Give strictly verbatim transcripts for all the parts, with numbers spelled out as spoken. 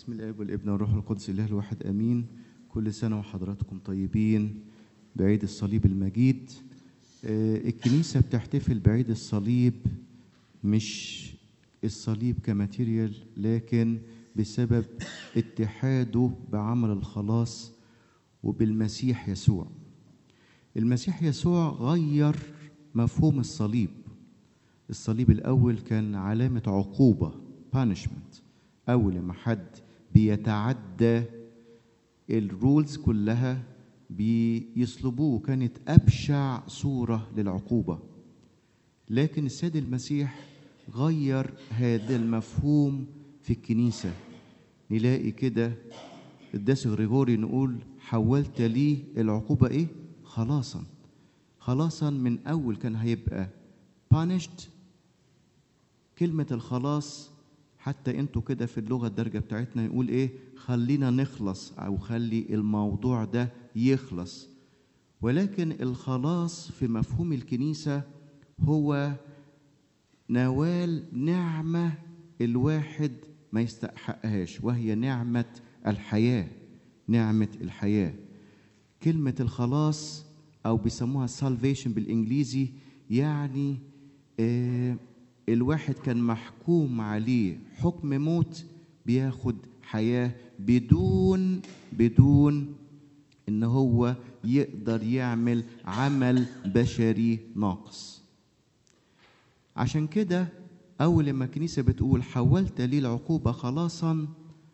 بسم الآب والابن والروح القدس الله الواحد آمين. كل سنة وحضراتكم طيبين بعيد الصليب المجيد. الكنيسة بتحتفل بعيد الصليب مش الصليب كماتيريال، لكن بسبب اتحاده بعمل الخلاص وبالمسيح يسوع. المسيح يسوع غير مفهوم الصليب. الصليب الأول كان علامة عقوبة punishment. أول ما حد بيتعدى الرولز كلها بيصلبوه، كانت أبشع صورة للعقوبة. لكن السيد المسيح غير هذا المفهوم في الكنيسة. نلاقي كده القديس غريغوري نقول حولت لي العقوبة إيه؟ خلاصا. خلاصا من أول كان هيبقى punished. كلمة الخلاص حتى انتوا كده في اللغة الدارجة بتاعتنا يقول ايه؟ خلينا نخلص او خلي الموضوع ده يخلص. ولكن الخلاص في مفهوم الكنيسة هو نوال نعمة الواحد ما يستحقهاش، وهي نعمة الحياة. نعمة الحياة. كلمة الخلاص او بيسموها salvation بالانجليزي، يعني آه الواحد كان محكوم عليه حكم موت، بياخد حياة بدون بدون ان هو يقدر يعمل عمل بشري ناقص. عشان كده اول ما الكنيسة بتقول حولت لي العقوبة خلاصا،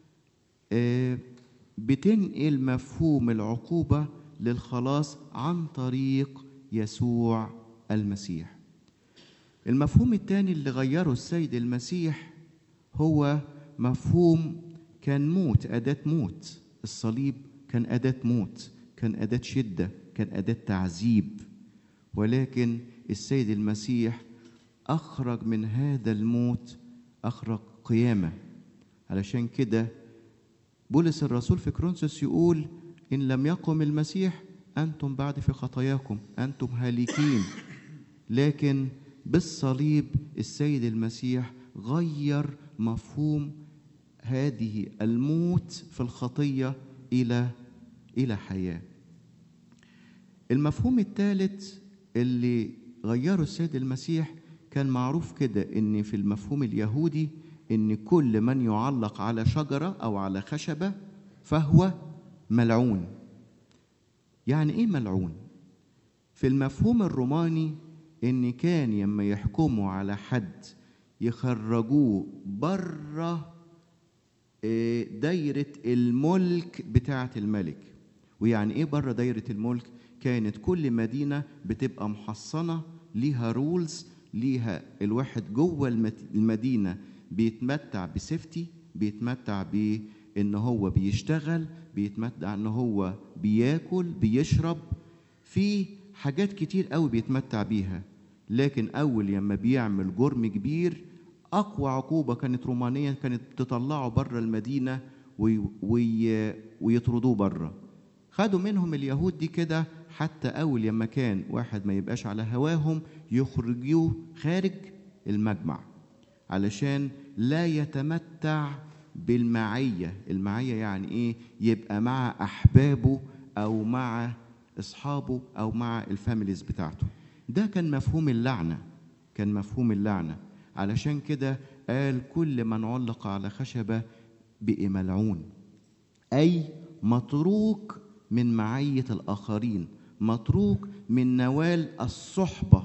بتنقل مفهوم العقوبة للخلاص عن طريق يسوع المسيح. المفهوم الثاني اللي غيره السيد المسيح هو مفهوم كان موت، أداة موت. الصليب كان أداة موت، كان أداة شدة، كان أداة تعذيب. ولكن السيد المسيح أخرج من هذا الموت، أخرج قيامة. علشان كده بولس الرسول في كورنثوس يقول إن لم يقم المسيح أنتم بعد في خطاياكم، أنتم هالكين. لكن بالصليب السيد المسيح غير مفهوم هذه الموت في الخطية إلى إلى حياة. المفهوم الثالث اللي غيره السيد المسيح كان معروف كده إن في المفهوم اليهودي إن كل من يعلق على شجرة أو على خشبة فهو ملعون. يعني إيه ملعون؟ في المفهوم الروماني إن كان لما يحكموا على حد يخرجوه بره دايرة الملك بتاعة الملك. ويعني إيه بره دايرة الملك؟ كانت كل مدينة بتبقى محصنة، ليها رولز، ليها الواحد جوه المدينة بيتمتع بسيفتي، بيتمتع بإن هو بيشتغل، بيتمتع إن هو بياكل بيشرب، في حاجات كتير قوي بيتمتع بيها. لكن أول لما بيعمل جرم كبير، أقوى عقوبة كانت رومانية، كانت تطلعه بره المدينة وي وي ويطردوه بره. خدوا منهم اليهود دي كده، حتى أول لما كان واحد ما يبقاش على هواهم يخرجوه خارج المجمع علشان لا يتمتع بالمعية. المعية يعني إيه؟ يبقى مع أحبابه أو مع أصحابه أو مع الفاميليز بتاعته. ده كان مفهوم اللعنة، كان مفهوم اللعنة. علشان كده قال كل من علق على خشبة بقي ملعون، أي متروك من معية الآخرين، متروك من نوال الصحبة.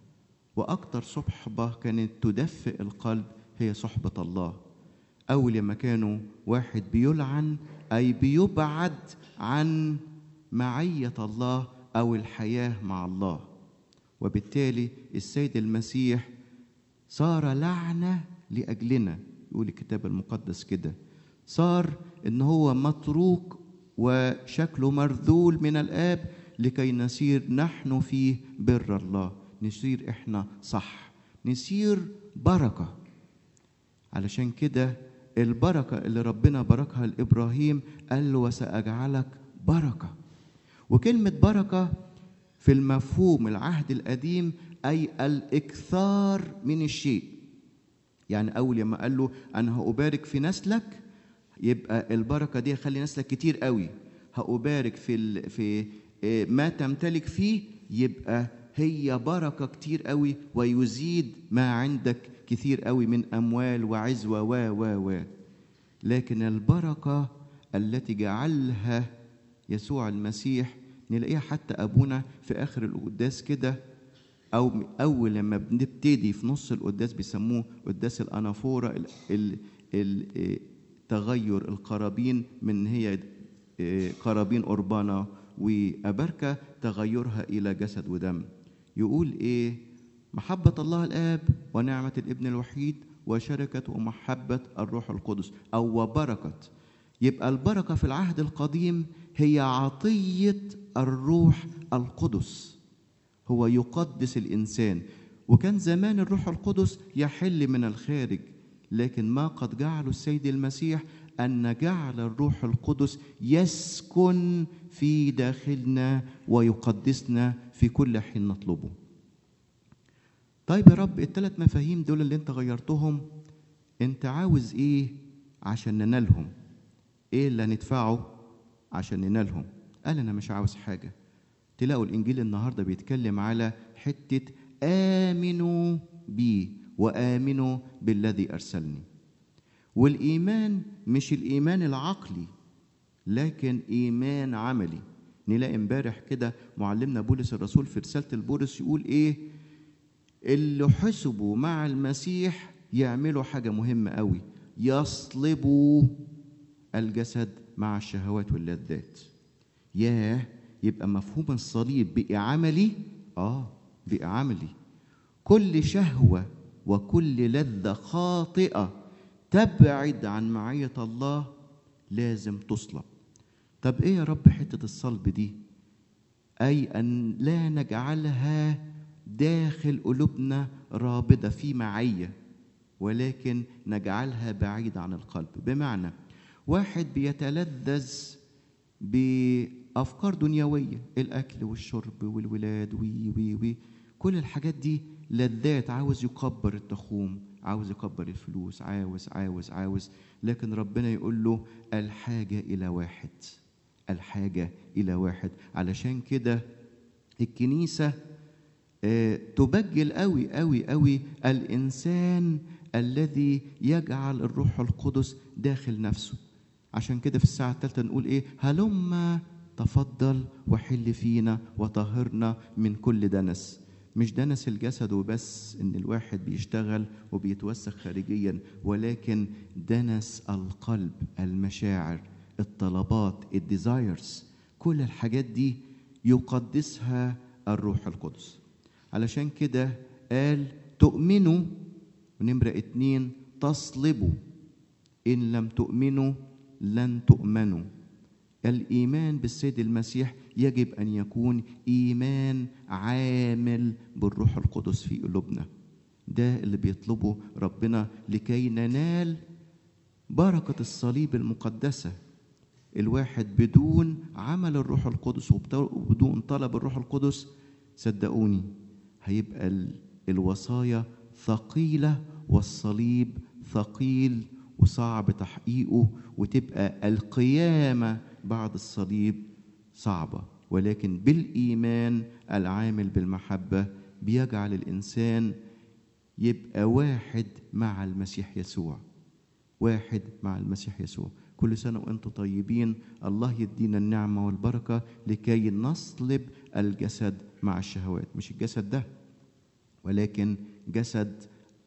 وأكتر صحبة كانت تدفئ القلب هي صحبة الله. أول لما كانوا واحد بيلعن أي بيبعد عن معية الله أو الحياة مع الله. وبالتالي السيد المسيح صار لعنة لأجلنا. يقول الكتاب المقدس كده، صار إن هو متروك وشكله مرذول من الآب لكي نسير نحن فيه بر الله، نسير إحنا صح، نسير بركة. علشان كده البركة اللي ربنا باركها لإبراهيم قال له وسأجعلك بركة. وكلمة بركة في المفهوم العهد القديم أي الإكثار من الشيء. يعني أول لما قال له أنا هأبارك في نسلك، يبقى البركة دي خلي نسلك كتير قوي. هأبارك في ال... في ما تمتلك فيه، يبقى هي بركة كتير قوي، ويزيد ما عندك كتير قوي من أموال وعزوة و و و لكن البركة التي جعلها يسوع المسيح نلاقيها حتى أبونا في آخر القداس كده، أو أول لما بنبتدي في نص القداس بيسموه قداس الأنافورة، ال... ال... ال... تغير القرابين من هي قرابين أربانة وأبركة تغيرها إلى جسد ودم. يقول إيه؟ محبة الله الآب ونعمة الابن الوحيد وشركة ومحبة الروح القدس أو وبركة. يبقى البركة في العهد القديم هي عطية الروح القدس، هو يقدس الإنسان. وكان زمان الروح القدس يحل من الخارج، لكن ما قد جعله السيد المسيح أن جعل الروح القدس يسكن في داخلنا ويقدسنا في كل حين نطلبه. طيب يا رب، الثلاث مفاهيم دول اللي انت غيرتهم، انت عاوز ايه عشان ننالهم؟ ايه اللي هندفعه عشان ننالهم؟ قال انا مش عاوز حاجة. تلاقوا الانجيل النهاردة بيتكلم على حتة آمنوا بي وآمنوا بالذي أرسلني. والإيمان مش الإيمان العقلي، لكن إيمان عملي. نلاقي امبارح كده معلمنا بولس الرسول في رسالة البولس يقول إيه؟ اللي حسبوا مع المسيح يعملوا حاجة مهمة قوي، يصلبوا الجسد مع الشهوات واللذات. ياه، يبقى مفهوم الصليب بقى عملي. آه بقى عملي. كل شهوة وكل لذة خاطئة تبعد عن معية الله لازم تصلب. طب ايه يا رب حتة الصلب دي؟ اي ان لا نجعلها داخل قلوبنا رابضة في معية، ولكن نجعلها بعيد عن القلب. بمعنى واحد بيتلذذ بأفكار دنيوية، الأكل والشرب والولاد وي وي وي كل الحاجات دي لذات، عاوز يكبر التخوم، عاوز يكبر الفلوس، عاوز عاوز عاوز لكن ربنا يقول له الحاجة إلى واحد، الحاجة إلى واحد. علشان كده الكنيسة اه تبجل قوي قوي قوي الإنسان الذي يجعل الروح القدس داخل نفسه. عشان كده في الساعة الثالثة نقول إيه؟ هلما تفضل وحل فينا وطهرنا من كل دنس. مش دنس الجسد وبس، إن الواحد بيشتغل وبيتوسخ خارجيا، ولكن دنس القلب، المشاعر، الطلبات، الديزايرز، كل الحاجات دي يقدسها الروح القدس. علشان كده قال تؤمنوا، ونمرة اتنين تصلبوا، إن لم تؤمنوا لن تؤمنوا. الإيمان بالسيد المسيح يجب أن يكون إيمان عامل بالروح القدس في قلوبنا. ده اللي بيطلبه ربنا لكي ننال بركة الصليب المقدسة. الواحد بدون عمل الروح القدس وبدون طلب الروح القدس، صدقوني هيبقى الوصايا ثقيلة والصليب ثقيل وصعب تحقيقه، وتبقى القيامة بعد الصليب صعبة. ولكن بالإيمان العامل بالمحبة بيجعل الإنسان يبقى واحد مع المسيح يسوع، واحد مع المسيح يسوع. كل سنة وأنتم طيبين. الله يدينا النعمة والبركة لكي نصلب الجسد مع الشهوات. مش الجسد ده، ولكن جسد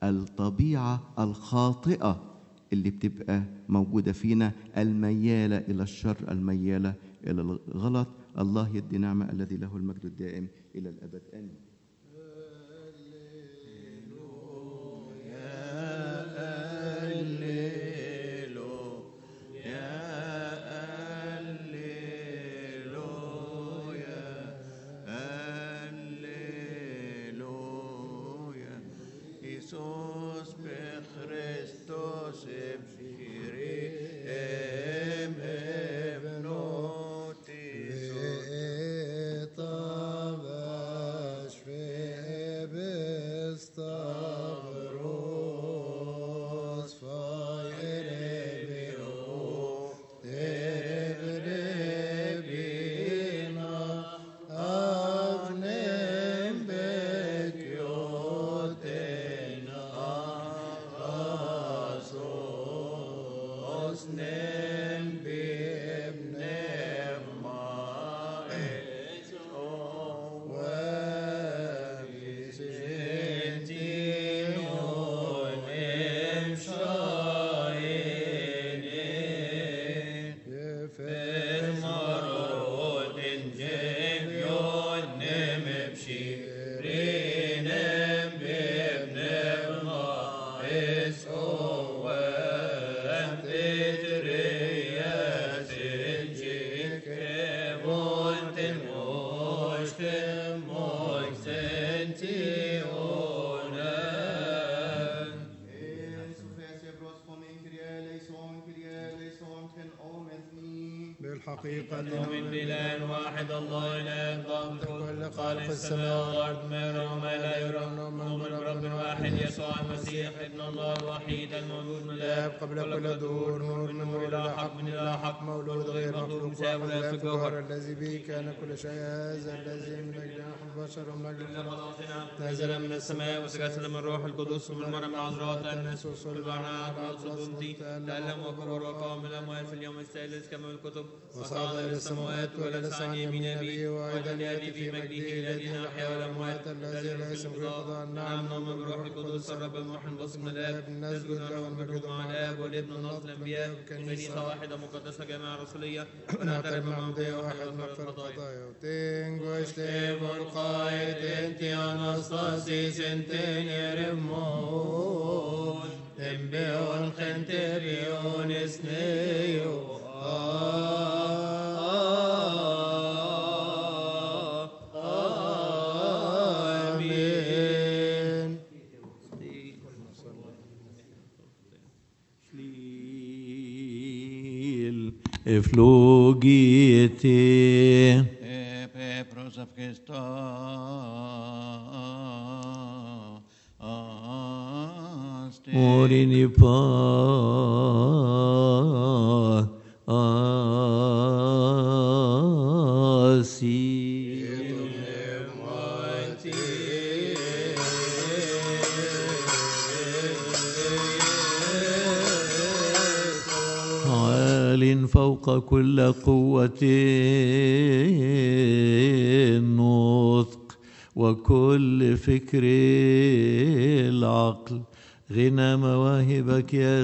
الطبيعة الخاطئة اللي بتبقى موجودة فينا، الميالة إلى الشر، الميالة إلى الغلط. الله يدي نعمة الذي له المجد الدائم إلى الأبد. آمين. بالحقيقة نؤمن بإله واحد الله إله ضابط كل خالق السماء والأرض ما يرى وما لا يرى نؤمن برب واحد يسوع المسيح ابن الله الوحيد المولود من الآب قبل كل دور نور من نور إلى حق من إلى حق مولود غير مخلوق مساوي لا في الجوهر الذي به كان كل شيء هذا الذي من أجل البشر ومن أجل خلاصنا نزل من السماء وتجسد من الروح القدس والمرأة من عذراء الناس والصلب عنها بعد صدمتي تألم وكبر وقام من الأموات في اليوم الثالث كما الكتب وصعد إلى السماوات وجلس عن يمين أبيه وأيضا يأتي في مجده الذين أحيا والأموات الذي ليس بقضاء. نعم نؤمن بالروح القدس الرب الموحد باسم الآب نسجد له ونمجد مع الآب والابن والنصر الأنبياء كنيسة واحدة مقدسة جامعة رسولية ونعترف بمعمودية واحدة مغفرة الخطايا. Tengo este volcae tenti anastasis enteneremon embeon genterion esneo Amen. Slil eflogite epe prosafkesta Morini pa asi عال فوق كل قوة النطق وكل فكر العقل غنى مواهبك يا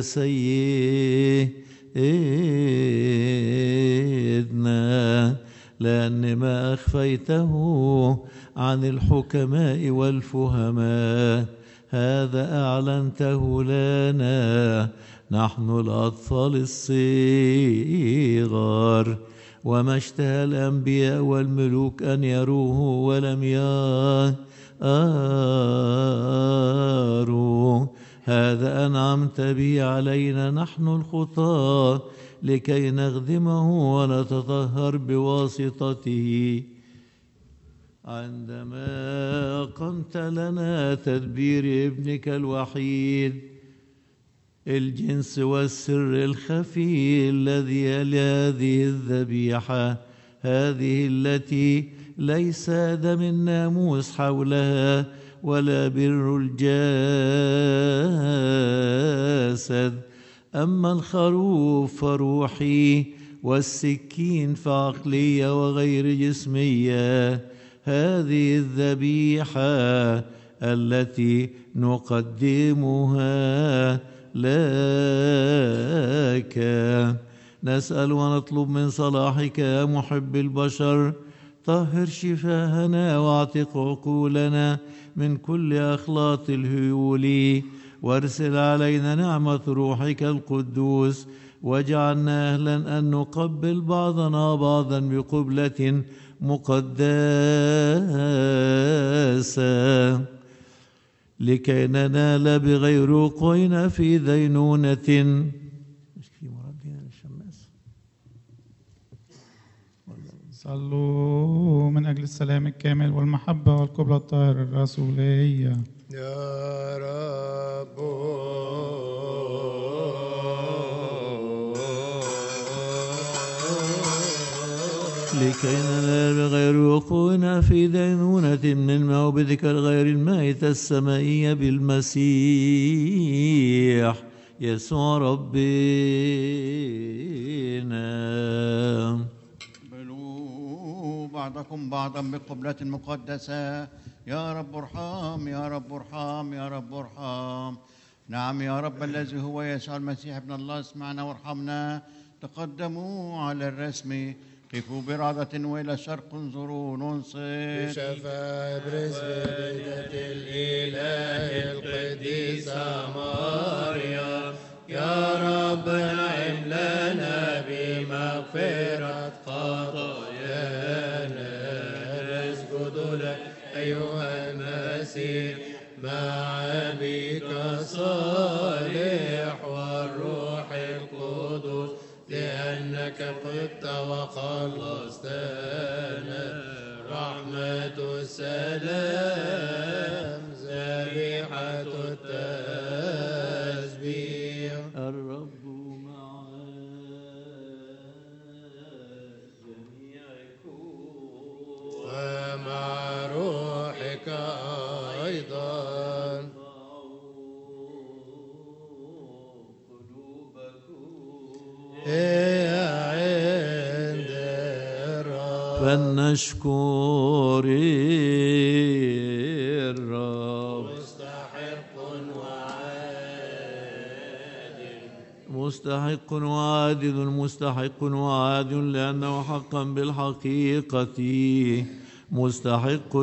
سيدنا لأن ما أخفيته عن الحكماء والفهماء هذا أعلنته لنا نحن الأطفال الصغار وما اشتهى الأنبياء والملوك أن يروه ولم يروا هذا أنعمت به علينا نحن الخطاة لكي نخدمه ونتطهر بواسطته عندما أقمت لنا تدبير ابنك الوحيد الجنس والسر الخفي الذي يلي هذه الذبيحة هذه التي ليس دم الناموس حولها ولا بر الجسد أما الخروف فروحي والسكين فعقلية وغير جسمية هذه الذبيحة التي نقدمها لك نسأل ونطلب من صلاحك يا محب البشر طهر شفاهنا واعتق عقولنا من كل أخلاط الهيول وارسل علينا نعمة روحك القدوس واجعلنا أهلا أن نقبل بعضنا بعضا بقبلة مقدسة لكي ننال بغير وقوعنا في دينونة صلوا من أجل السلام الكامل والمحبة والقبلة الطاهرة الرسولية يا رب لكي ننال بغير وقوعنا في دينونة من موبدك الغير المائتة السمائية بالمسيح يسوع ربي بعضكم بعضا بقبلة مقدسة. يا رب ارحم، يا رب ارحم، يا رب ارحم. نعم يا رب الذي هو يسوع المسيح ابن الله، اسمعنا وارحمنا. تقدموا على الرسم، قفوا برعدة وإلى الشرق انظروا ننصت. بشفاعة برزبة الإله القديسة مريم، يا رب نعم لنا بمغفرة خطايانا. نسجد لك أيها المسيح مع أبيك الصالح والروح القدس، لأنك قدت وخلصتنا. رحمة السلام ذبيحة التسبيح. الرب مع جميعكم ومع روحك أيضا. عند الرب فلنشكر الرب. مستحق وعادل، مستحق وعادل، مستحق وعادل، لأنه حقا بالحقيقة مستحق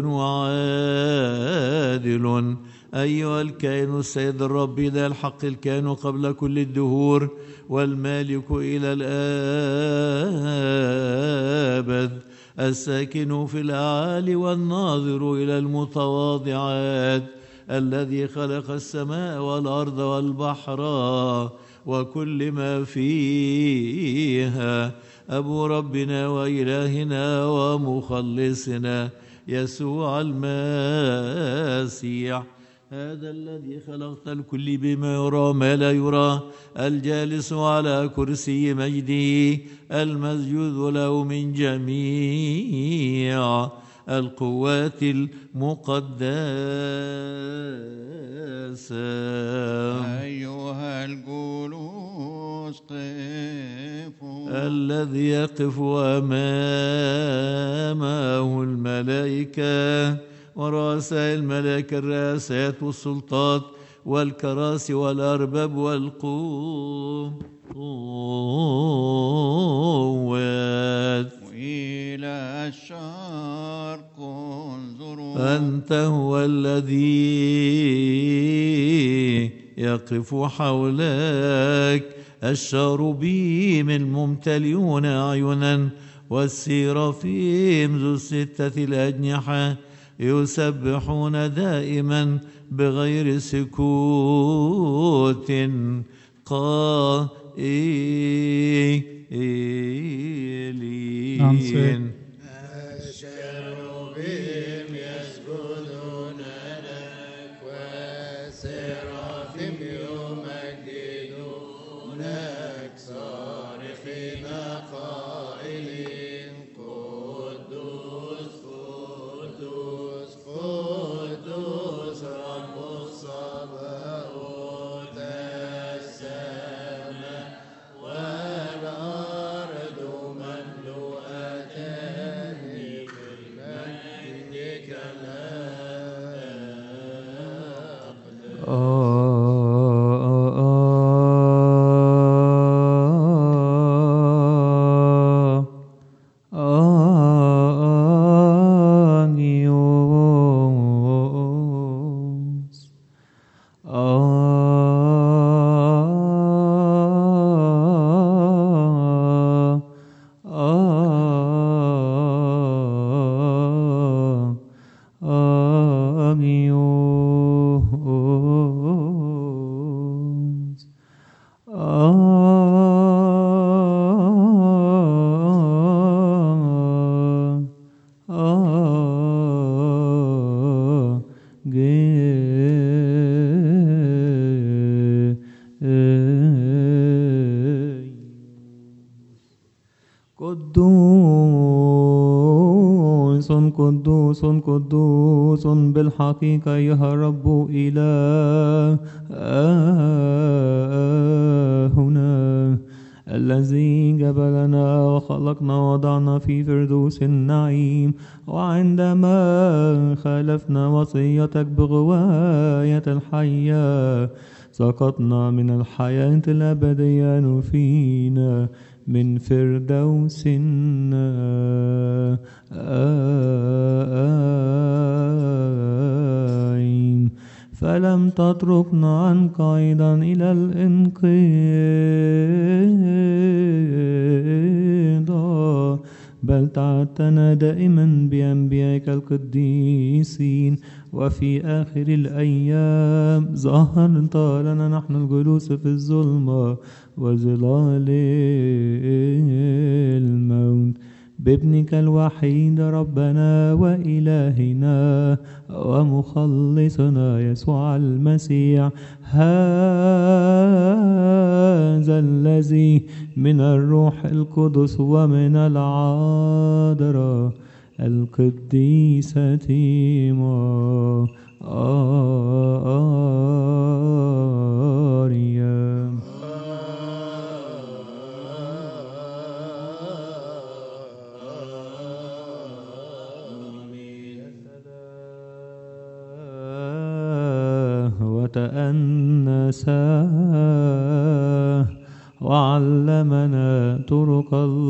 وعادل. أيها الكائن السيد الرب ذا الحق، الكائن قبل كل الدهور والمالك إلى الآبد، الساكن في الأعالي والناظر إلى المتواضعات، الذي خلق السماء والأرض والبحر وكل ما فيها، أبو ربنا وإلهنا ومخلصنا يسوع المسيح، هذا الذي خلقت الكل بما يرى وما لا يرى، الجالس على كرسي مجده، المسجود له من جميع القوات المقدسة. أيها الجلوس قفوا، الذي يقف أمامه الملائكة ورؤساء الملائكة، الرئاسات والسلطات والكراسي والأرباب والقوات. وإلى الشرق انظروا. أنت هو الذي يقف حولك الشاروبيم الممتلئون أعينا، والسيرافيم ذو الستة الأجنحة يسبحون دائما بغير سكوت قائلين. الشيروبيم يسجدون لك، والسرافيم يمجدونك، صارخين قائلين قدوس قدوس قدوس رب الصباوت، السماء والأرض مملوءتان بمجدك قدوس قدوس قدوس بالحقيقة أيها الرب إلهنا، الذي جبلنا وخلقنا وضعنا في فردوس النعيم، وعندما خالفنا وصيتك بغواية الحياة سقطنا من الحياة الأبدية نفينا من فردوس النعيم. فلم تتركنا عنك أيضا إلى الانقضاء، بل تعدتنا دائما بأنبيائك القديسين، وفي آخر الأيام ظهرت لنا نحن الجلوس في الظلمة وظلال الموت بابنك الوحيد ربنا وإلهنا ومخلصنا يسوع المسيح، هذا الذي من الروح القدس ومن العذراء القديسة مريم. وتأنسا وعلمنا طرق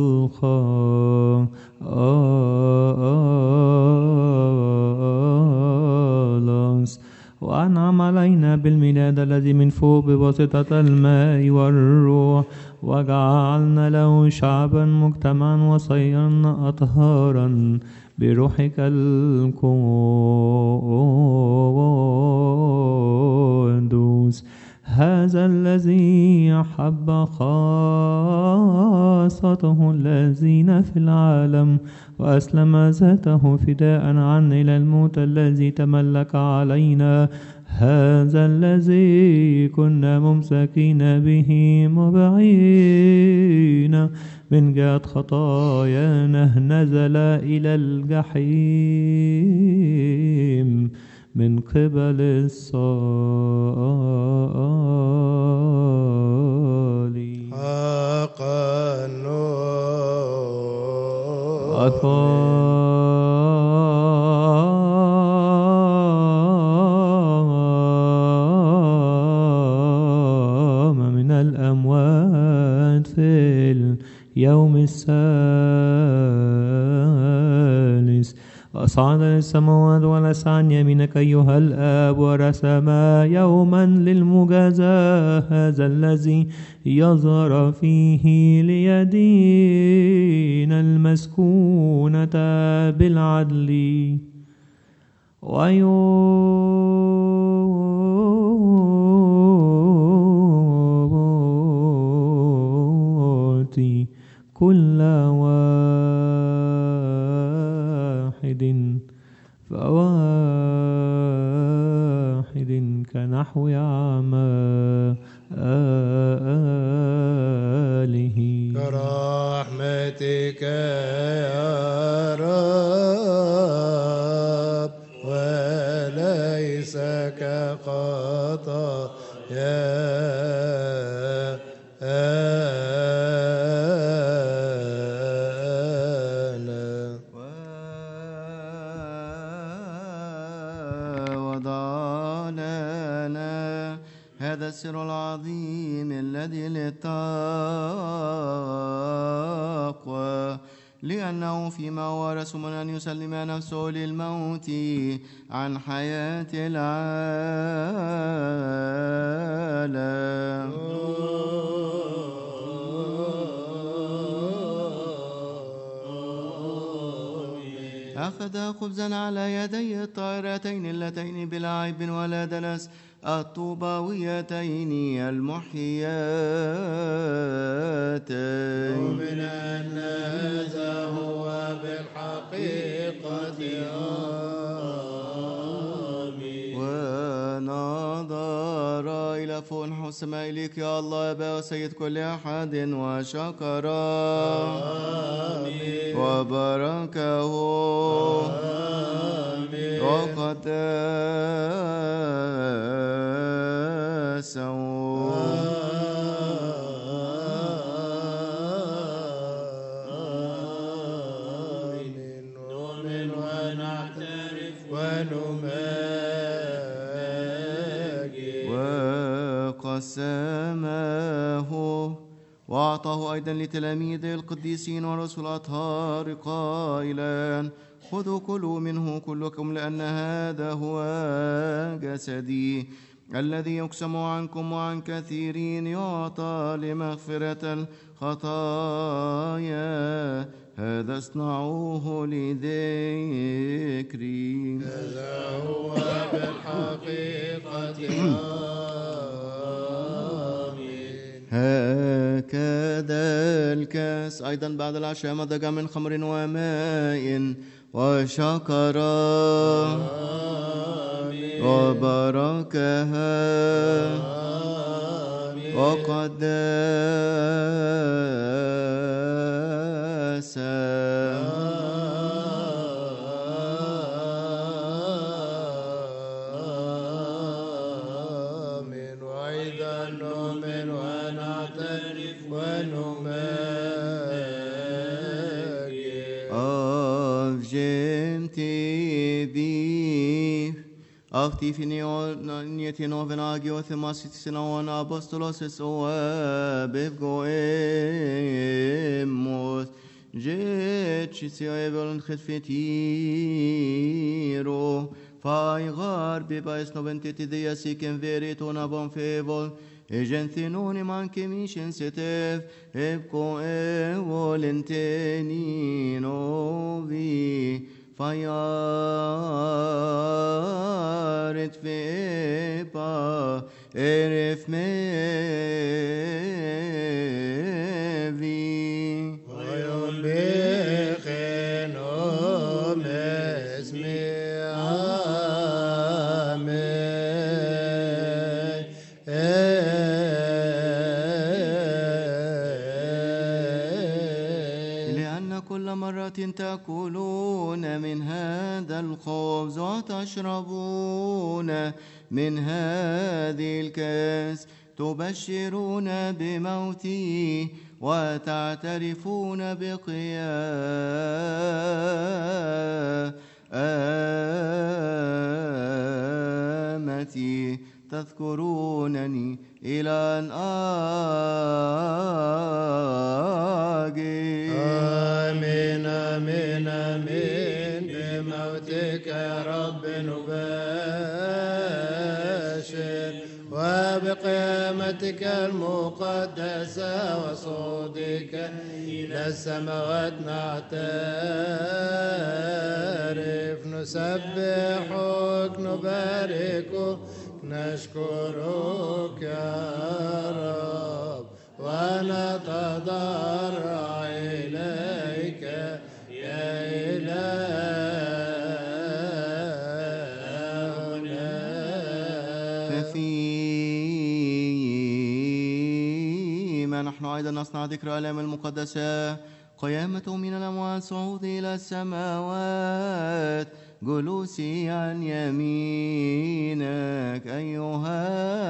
الخلاص، وأنعم علينا بالميلاد الذي من فوق بواسطة الماء والروح، وجعلنا له شعبا مجتمعا وصيرنا أطهارا بروحك القدوس. هذا الذي أحب خاصته الذين في العالم وأسلم ذاته فداء عنا إلى الموت الذي تملك علينا، هذا الذي كنا ممسكين به مبعين من جهة خطايانا نزل إلى الجحيم من قبل الصالب. حقا وقام من الأموات في اليوم الثالث، وأصعد للسماوات ولس عن يمينك أيها الآب، ورسم يوما للمجازاة، هذا الذي يظهر فيه ليدين المسكونة بالعدل ويعطي كل واحد فواحد كنحو أعماله. كرحمتك يا رب وليس كخطايانا. ووضع لنا هذا السر العظيم الذي للتقوى، لأنه فيما ورث من أن يسلم نفسه للموت عن حياة العالم أخذ خبزا على يدي الطاهرتين اللتين بلا عيب ولا دنس الطوباويتين المحياتين، ومن أن هذا هو بالحقيقة آمين. ونظر إلى فوق نحو السماء إليك يا الله أبا وسيد كل أحد وشكر آمين وباركه آمين وقدسه وأعطاه أيضا لتلاميذه القديسين ورسل الأطهار قائلا خذوا كلوا منه كلكم لأن هذا هو جسدي الذي يقسم عنكم وعن كثيرين يعطى لمغفرة الخطايا هذا اصنعوه لذكري. هذا هو بالحقيقة آمين. هكذا الكاس أيضا بعد العشاء مزج من خمر وماء وشكر وباركها وقدسها آمين. وأيضا نؤمن ونعترف ونمجد of gentivi afti finieti noven agio themasit sinon apostolos o bevgoemos jecitio evelon khfetiro faigar bibais noventeti dias ikem veriton abon fevol Egenthinoni manche mishen setev ebko evolenteni novi fayaret fepa eref mevi ويوم بخنوم اسمي آمين. لأن كل مرة تأكلون من هذا الخبز وتشربون من هذه الكأس تبشرون بموته وتعترفون بقيامتي تذكرونني إلى أن آجي. آمين آمين آمين. بموتك يا رب نباشر وبقيامتك المقدسة وصعودك إلى السماوات نعترف نسبحك نباركك نشكرك يا رب ونتضرع إليك يا إلهنا. فيما نحن أيضا نصنع ذكر الآلام المقدسة قيامته من الأموات صعود إلى السماوات جلوسي عن يمينك أيها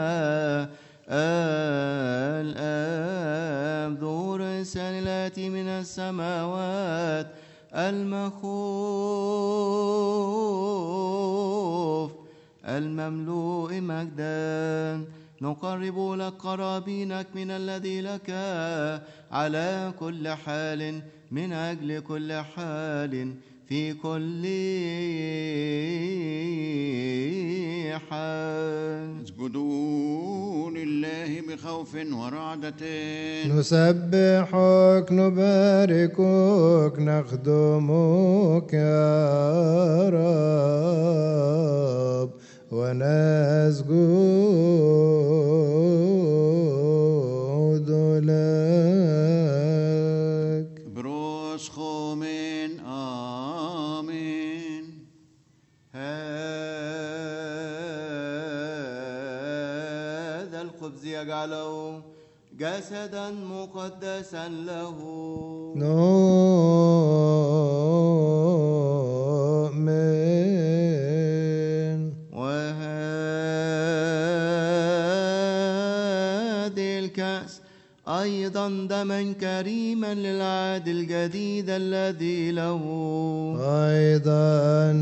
الآب ظهور الإنسان الآتي من السماوات المخوف المملوء مجدا نقرب لك قرابينك من الذي لك على كل حال من أجل كل حال في كل حال. اسجدوا لله بخوف ورعدة نسبحك نباركك نخدمك يا رب ونسجد لك. بروس خومين آمين. هذا الخبز يجعله جسدا مقدسا له نؤمن. وهذه الكأس أيضا دما كريما للعهد الجديد الذي له أيضا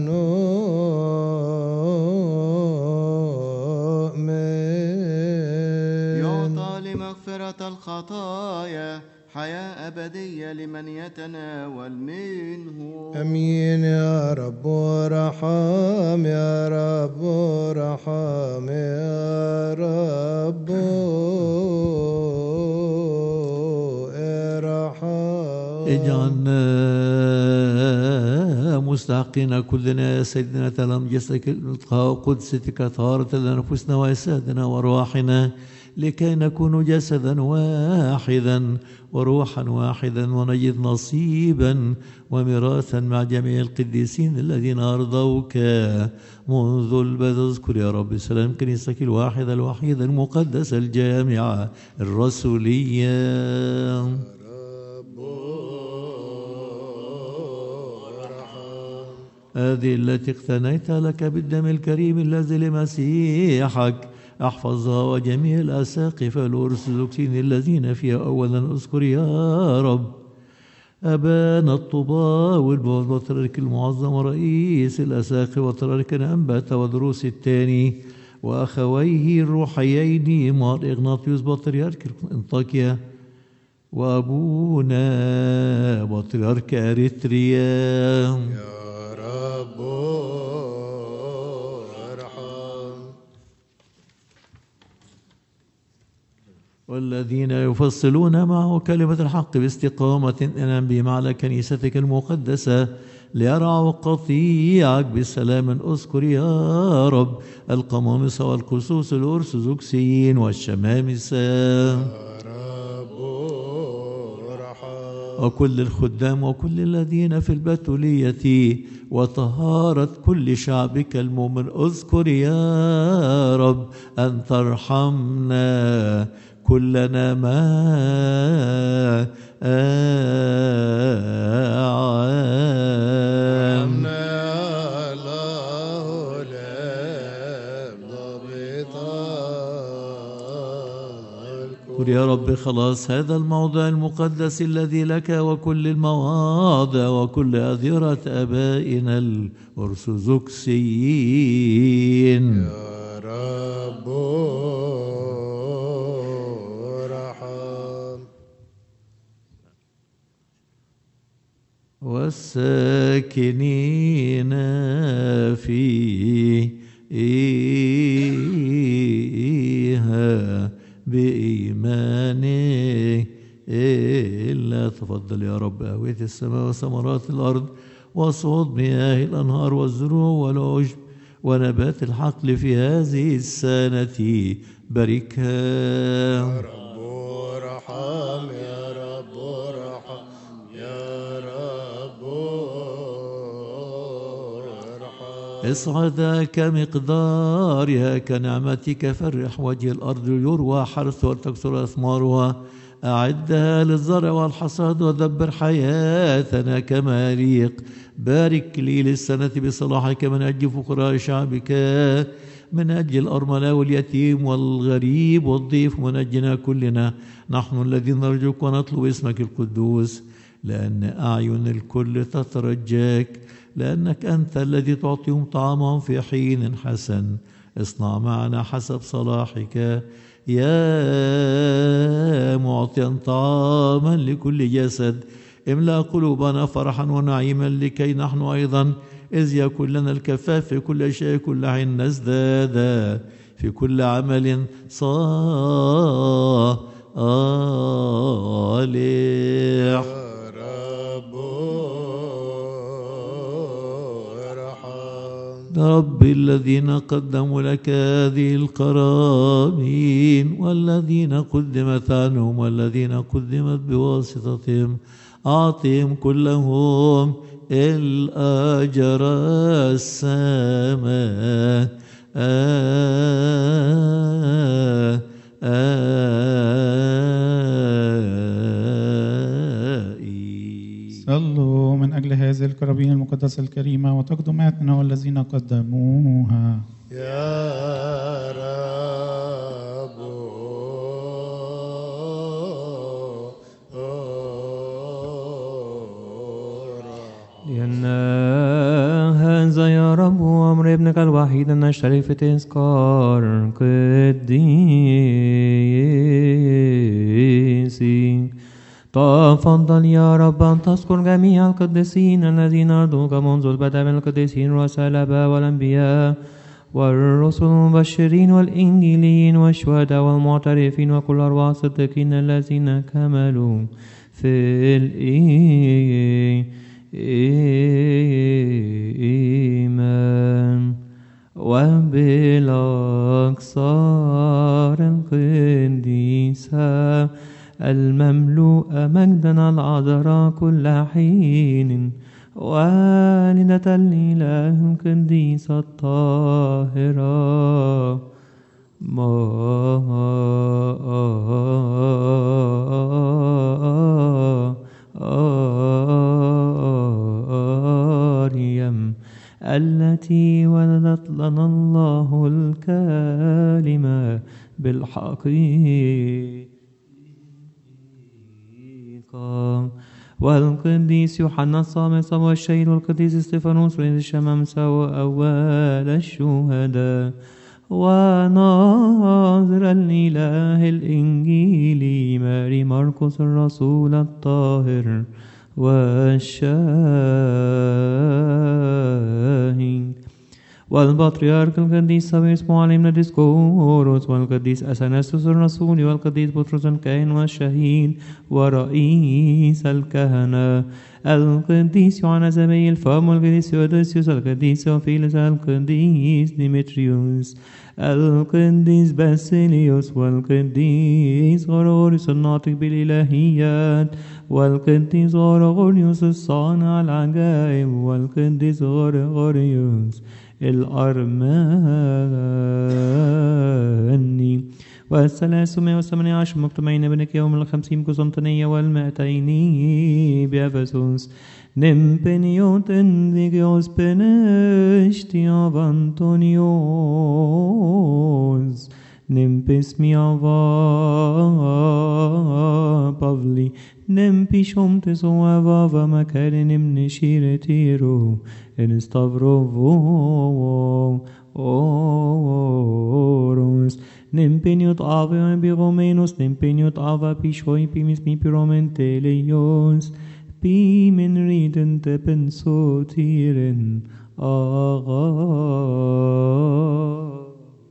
نؤمن. يعطى لمغفرة الخطايا حياة أبدية لمن يتناول منه. امين يا رب ارحم يا رب ارحم يا رب ارحم. اجعلنا مستحقين كلنا يا سيدنا تلام جسدك الإلقاء قدستك طهارة لنفوسنا وأجسادنا وأرواحنا لكي نكون جسدا واحدا وروحا واحدا ونجد نصيبا وميراثا مع جميع القديسين الذين أرضوك منذ البدء. اذكر يا رب سلام كنيستك الواحدة الوحيدة المقدسة الجامعة الرسولية. هذه التي اقتنيتها لك بالدم الكريم الذي لمسيحك احفظها وجميع الأساقفة الأرثوذكسيين الذين فيها أولا اذكر يا رب أبانا الطباوي والبطريرك المعظم ورئيس الأساقفة وطريرك الأنبات ودروس الثاني وأخويه الروحيين مار إغناطيوس بطريرك انطاكيا وأبونا بطريرك أريتريا. يا رب ارحم. والذين يفصلون معه كلمة الحق باستقامة انعم بهم على كنيستك المقدسة ليرعوا قطيعك بالسلام. اذكر يا رب القمامسة والقسوس الأرثوذكسيين والشمامسة وكل الخدام وكل الذين في البتولية وطهارة كل شعبك المؤمن. اذكر يا رب أن ترحمنا كلنا ما يا رب خلاص هذا الموضع المقدس الذي لك وكل المواضع وكل أذيرة آبائنا الأرثوذكسيين. يا رب ارحم. والساكنين فيها بإيمانه إلا تفضل يا رب أهوية السماء وثمرات الأرض وصوت مياه الأنهار والزروع والعشب ونبات الحقل في هذه السنة باركها. يا رب ارحم يا رب ارحم يا رب ارحم. اصعد كمقدارها كنعمتك فرح وجه الأرض يروى حرث وتكثر أثمارها. أعدها للزرع والحصاد ودبر حياتنا كما يليق. بارك لي للسنة بصلاحك من أجل فقراء شعبك من أجل الأرملة واليتيم والغريب والضيف من أجلنا كلنا نحن الذين نرجوك ونطلب اسمك القدوس لأن أعين الكل تترجاك لأنك أنت الذي تعطيهم طعامهم في حين حسن. اصنع معنا حسب صلاحك يا معطيا طعاما لكل جسد. املأ قلوبنا فرحا ونعيما لكي نحن أيضا إذ يكون لنا الكفاف في كل شيء كل حين نزداد في كل عمل صالح. رب الذين قدموا لك هذه القرابين والذين قدمت عنهم والذين قدمت بواسطتهم أعطهم كلهم الأجر السماء. آه آه صلوا من أجل هذه القرابين المقدسة الكريمة وتقدماتنا والذين قدموها. يا رب لأن هذا يا رب أمر ابنك الوحيد أن نشترك في تذكار قديسي تفضل يا رب أن تذكر جميع القديسين الذين أرضوك منذ البدء من القديسين رؤساء الآباء والأنبياء والرسل المبشرين والإنجيليين والشهداء والمعترفين وكل أرواح الصديقين الذين كملوا في الإيمان وبالأقصار القديسة المملوءة مجدا العذراء كل حين والدة الإله القديسة الطاهرة مريم التي ولدت لنا الله الكلمة بالحقيقة والقديس يوحنا الصامت والشهيد والقديس استفانوس رئيس الشمامسة وأول الشهداء وناظر الإله الإنجيلي ماري مرقس الرسول الطاهر والشاهد والبطريرك القديس ساويرس معلمنا ديسكوروس والقديس أثناسيوس الرسول والقديس بطرس الكاهن والشهيد ورئيس الكهنة القديس يوحنا زمي الفم والقديس يوديسيوس القديس وفيلس القديس ديمتريوس القديس باسيليوس والقديس غرغوريوس الناطق بالإلهيات والقديس غرغوريوس الصانع العجائب والقديس غرغوريوس الأرماني والثلاثمائة وثمانية عشر مجتمعين بنك يوم الخمسين قسطنطينية والمائتين بأفسس نمبنيوت انديجيوس بنشتيا فانتونيوس نمبس ميافا بافلي نمبيشوم تسوافا فمكارن من شيرتيرو انستافروفو اوروس نمبينيوت افا بيغومينوس نمبينيوت افا بيشوي بيمس مي بيرومنتيليوس بيمن ريدن تبنسوتيرن آغا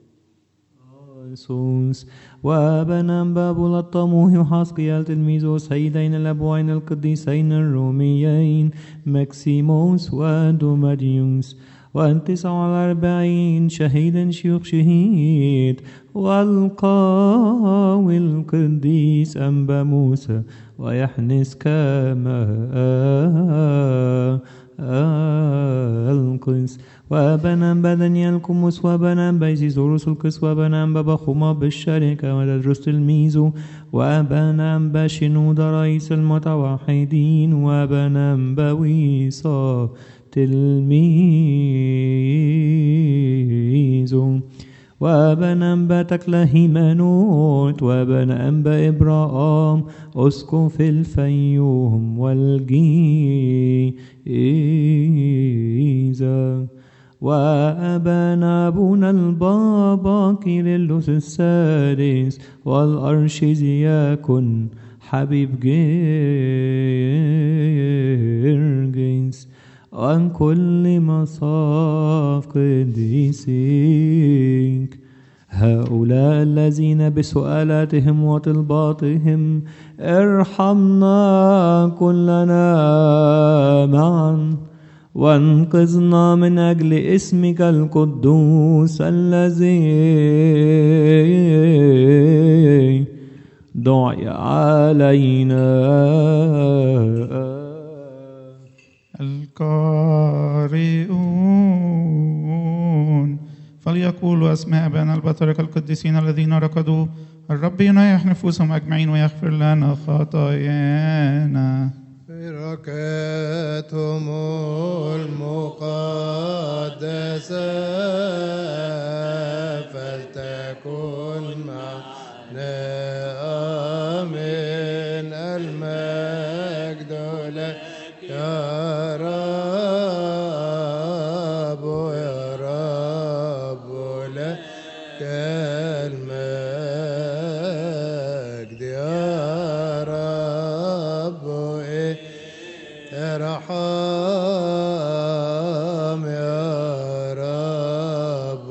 سوس وبنام باب الطموح وحسقيال تلميذه سيدين الأبوين القديسين الروميين مكسيموس ودوماديوس والتسع والأربعين شهيدا شيوخ شهيد والقاوي القديس أنبا موسى ويحنس كما القس وبنام بدنيا الكمس وبنام بيزيزوروس القس وبنام ببخوما بالشركة وتدرس تلميذه وبنام بشنود رئيس المتوحدين وبنام بويصا تلميذه وبنام بتكلهيمانوت وبنام بإبراهام أسقف الفيوم والجيزة وأبانا أبونا البابا كيرلس السادس والأرشيزياكون حبيب جرجس عن كل مصاف قديسيك هؤلاء الذين بسؤالاتهم وطلباتهم ارحمنا كلنا معا وانقذنا من أجل اسمك القدوس الذي دعي علينا القارئون فليقولوا أسماء أبانا البطرك القديسين الذين ركضوا الرب ينيح نفوسهم أجمعين ويغفر لنا خطايانا بركاتهم المقدسة فلتكن معنا آمين المجد لك يا رب يا رب لك المجد يا رب ارحم يا رب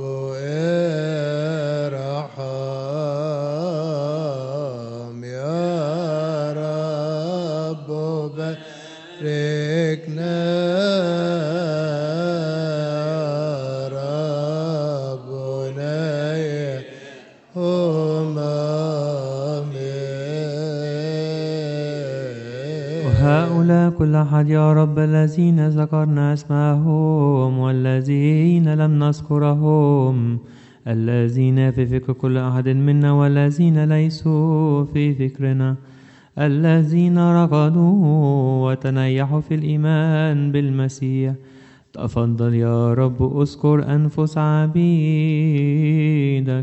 ارحم يا رب باركنا هؤلاء كل أحد يا رب الذين ذكرنا اسمهم والذين لم نذكرهم، الذين في فكر كل أحد منا والذين ليسوا في فكرنا، الذين رقدوا وتنيحوا في الإيمان بالمسيح. تفضل يا رب اذكر أنفس عبيدك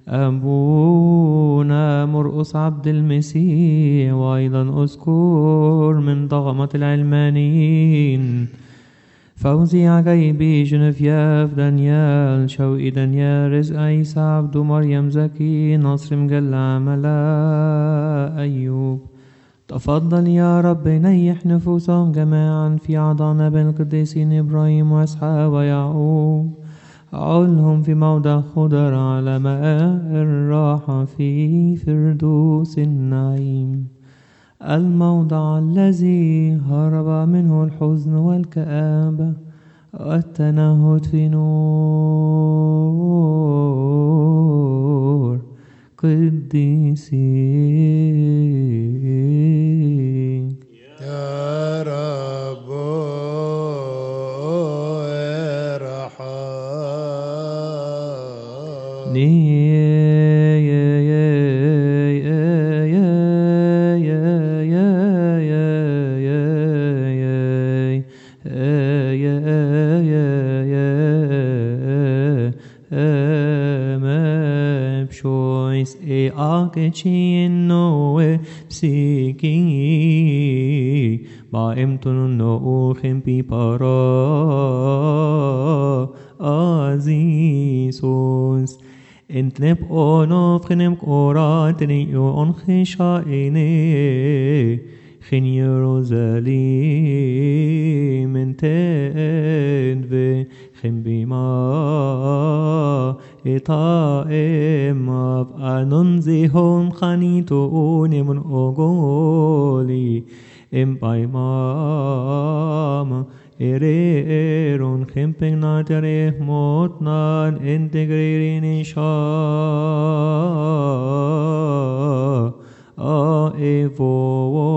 أبونا مرقس عبد المسيح، وأيضا أذكر من ضغمة العلمانيين فوزي عجيبي جنفياف دانيال شوقي دانيال رزق عيسى عبد مريم زكي نصر مجل عملاء أيوب. تفضل يا رب نيح نفوسهم جميعا في عضانا بين القديسين إبراهيم وإسحاق ويعقوب، علهم في موضع خضر على ماء الراحة في فردوس النعيم، الموضع الذي هرب منه الحزن والكآبة والتنهد في نور قديسين. يا رب Akecino psiki ba emtun no khempi para azisos entnep ono khnem qoratni on khishaine khin Jerusalem entedve khin bima إطائم أننزهم خانيتون من أغولي إم بايمام إريرون خمبين ناتره موتنان انتقريرين شاء آئفو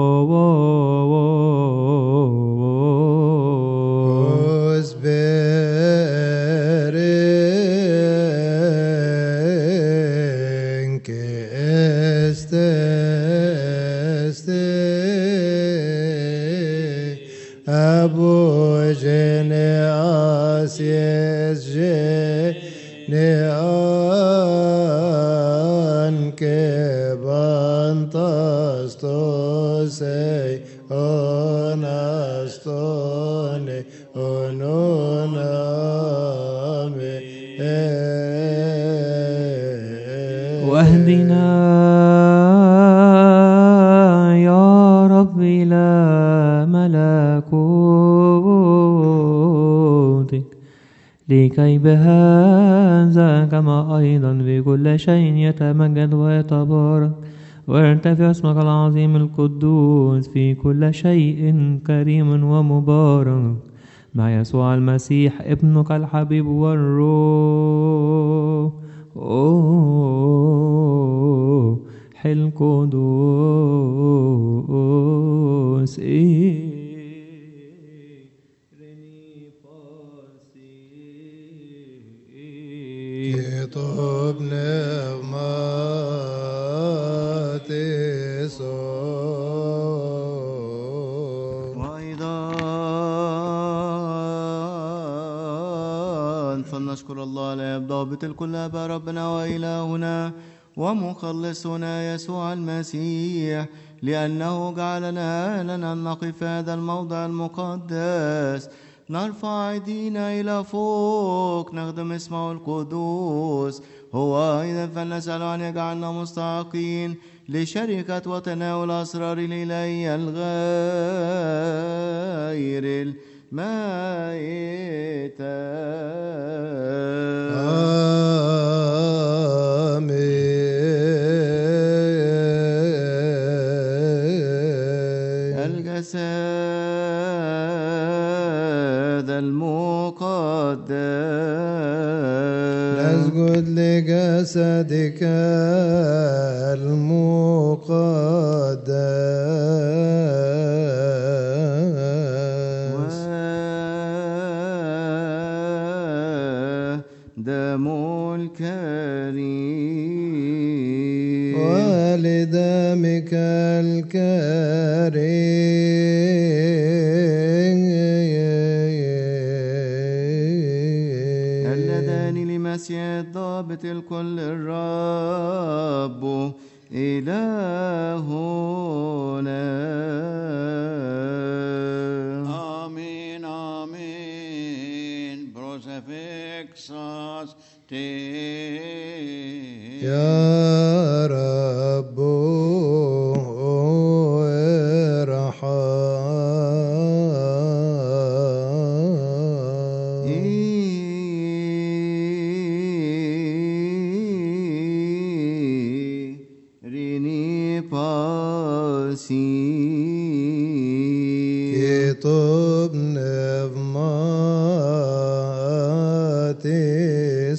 واهدنا يا رب إلى ملكوتك لكي بهذا كما أيضا بكل شيء يتمجد ويتبارك ويرتفع اسمك العظيم القدوس في كل شيء كريم ومبارك مع يسوع المسيح ابنك الحبيب والروح القدوس يطوب نغمات صوت وأيضا فلنشكر الله الآب ضابط الكل أبا ربنا وإلهنا ومخلصنا يسوع المسيح لأنه جعلنا أهلا أن نقف هذا الموضع المقدس نرفع أيدينا إلى فوق نخدم اسمه القدوس هو إذا فلنسأل أن يجعلنا مستحقين لشركة وتناول أسرار الإلهية الغير المائتة. الجسد المقدس نسجد لجسدك المقدس ودم الكريم ولدمك الكريم اللذان لمسيح الضابط الكل الرب إلهنا. آمين آمين. بروسفكساس تي يا رب ارحم ريني باسي كتب نفماتي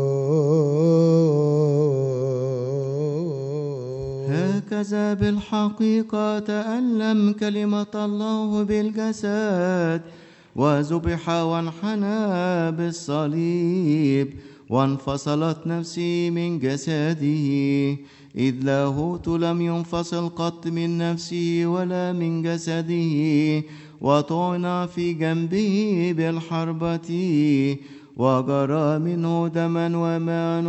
سو هكذا بالحقيقة تألم كلمة الله بالجسد وذبح وانحنى بالصليب وانفصلت نفسي من جسده، إذ لاهوت لم ينفصل قط من نفسه ولا من جسده، وطعن في جنبه بالحربة وجرى منه دما وماء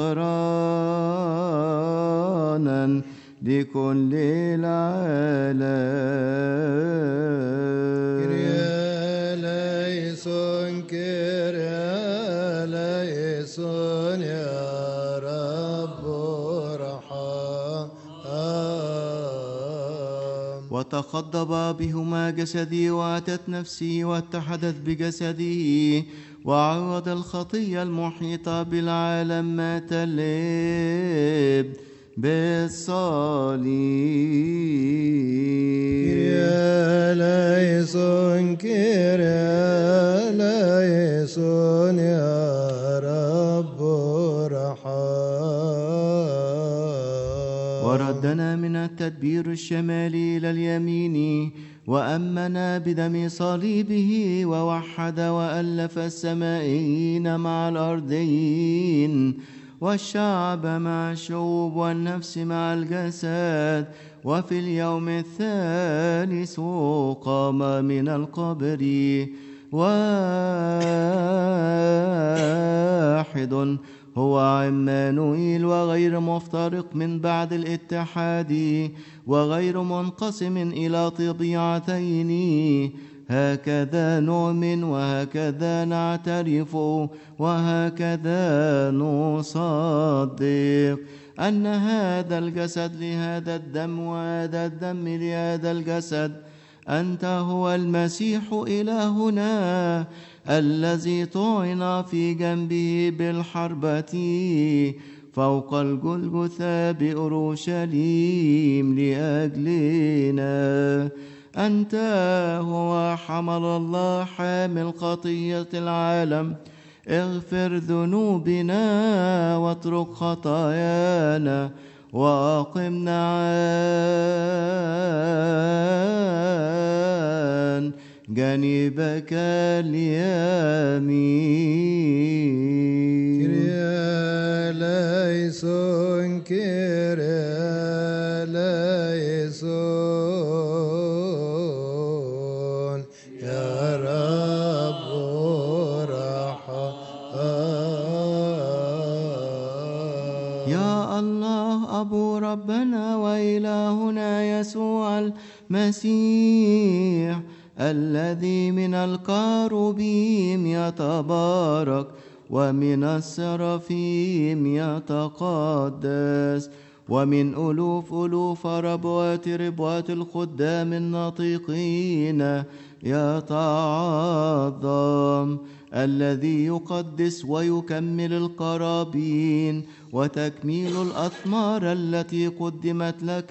غفرانا لكل العالم. كريا ليسون كريا ليسون يا رب ارحم. وتخضب بهما جسدي وأتت نفسي واتحدت بجسده، وعوض الخطية المحيطة بالعالم مات اللب بالصليب. كريا ليسون كريا ليسون يا رب ارحم. وردنا من التدبير الشمالي إلى اليمين، وأمنا بدم صليبه، ووحد وألف السمائيين مع الأرضين، والشعب مع الشعوب، والنفس مع الجسد. وفي اليوم الثالث قام من القبر، واحد هو عمانوئيل، وغير مفترق من بعد الاتحاد، وغير منقسم إلى طبيعتين. هكذا نؤمن وهكذا نعترف وهكذا نصدق أن هذا الجسد لهذا الدم وهذا الدم لهذا الجسد. أنت هو المسيح إلهنا الذي طعن في جنبه بالحربة فوق الجلجثة بأورشليم لأجلنا. أنت هو حمل الله حامل خطية العالم، اغفر ذنوبنا واترك خطايانا وأقمنا عن جانبك اليمين. كريا ليسون كريا ليسون يا رب ارحم. يا الله أبو ربنا وإلهنا يسوع المسيح، الذي من الكاروبيم يتبارك ومن السرافيم يتقدس ومن ألوف ألوف ربوات ربوات الخدام الناطقين يتعظم الذي يقدس ويكمل القرابين وتكميل الأثمار التي قدمت لك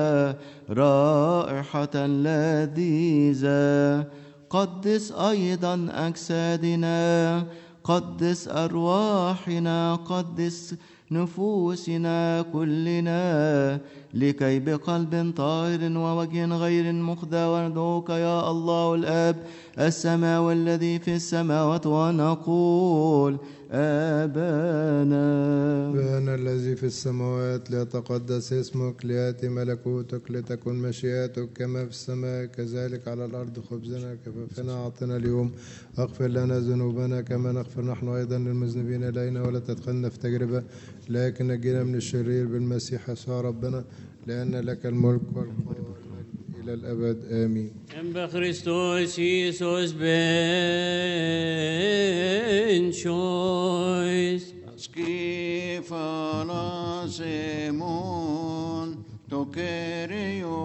رائحة لذيذة. قدس أيضا أجسادنا، قدس أرواحنا، قدس نفوسنا كلنا، لكي بقلب طاهر ووجه غير مخدع ندعوك يا الله الآب السماوي الذي في السماوات ونقول آبانا. أبانا الذي في السماوات، ليتقدس اسمك، ليأتي ملكوتك، لتكن مشيئتك كما في السماء كذلك على الأرض. خبزنا كفافنا أعطنا اليوم، اغفر لنا ذنوبنا كما نغفر نحن أيضا للمذنبين إلينا، ولا تدخلنا في تجربة لكن نجينا من الشرير بالمسيح يسوع ربنا، لأن لك الملك والقوة إلى الأبد آمين. بخريستوس يسوس بن شويس Skifana Simon to kerio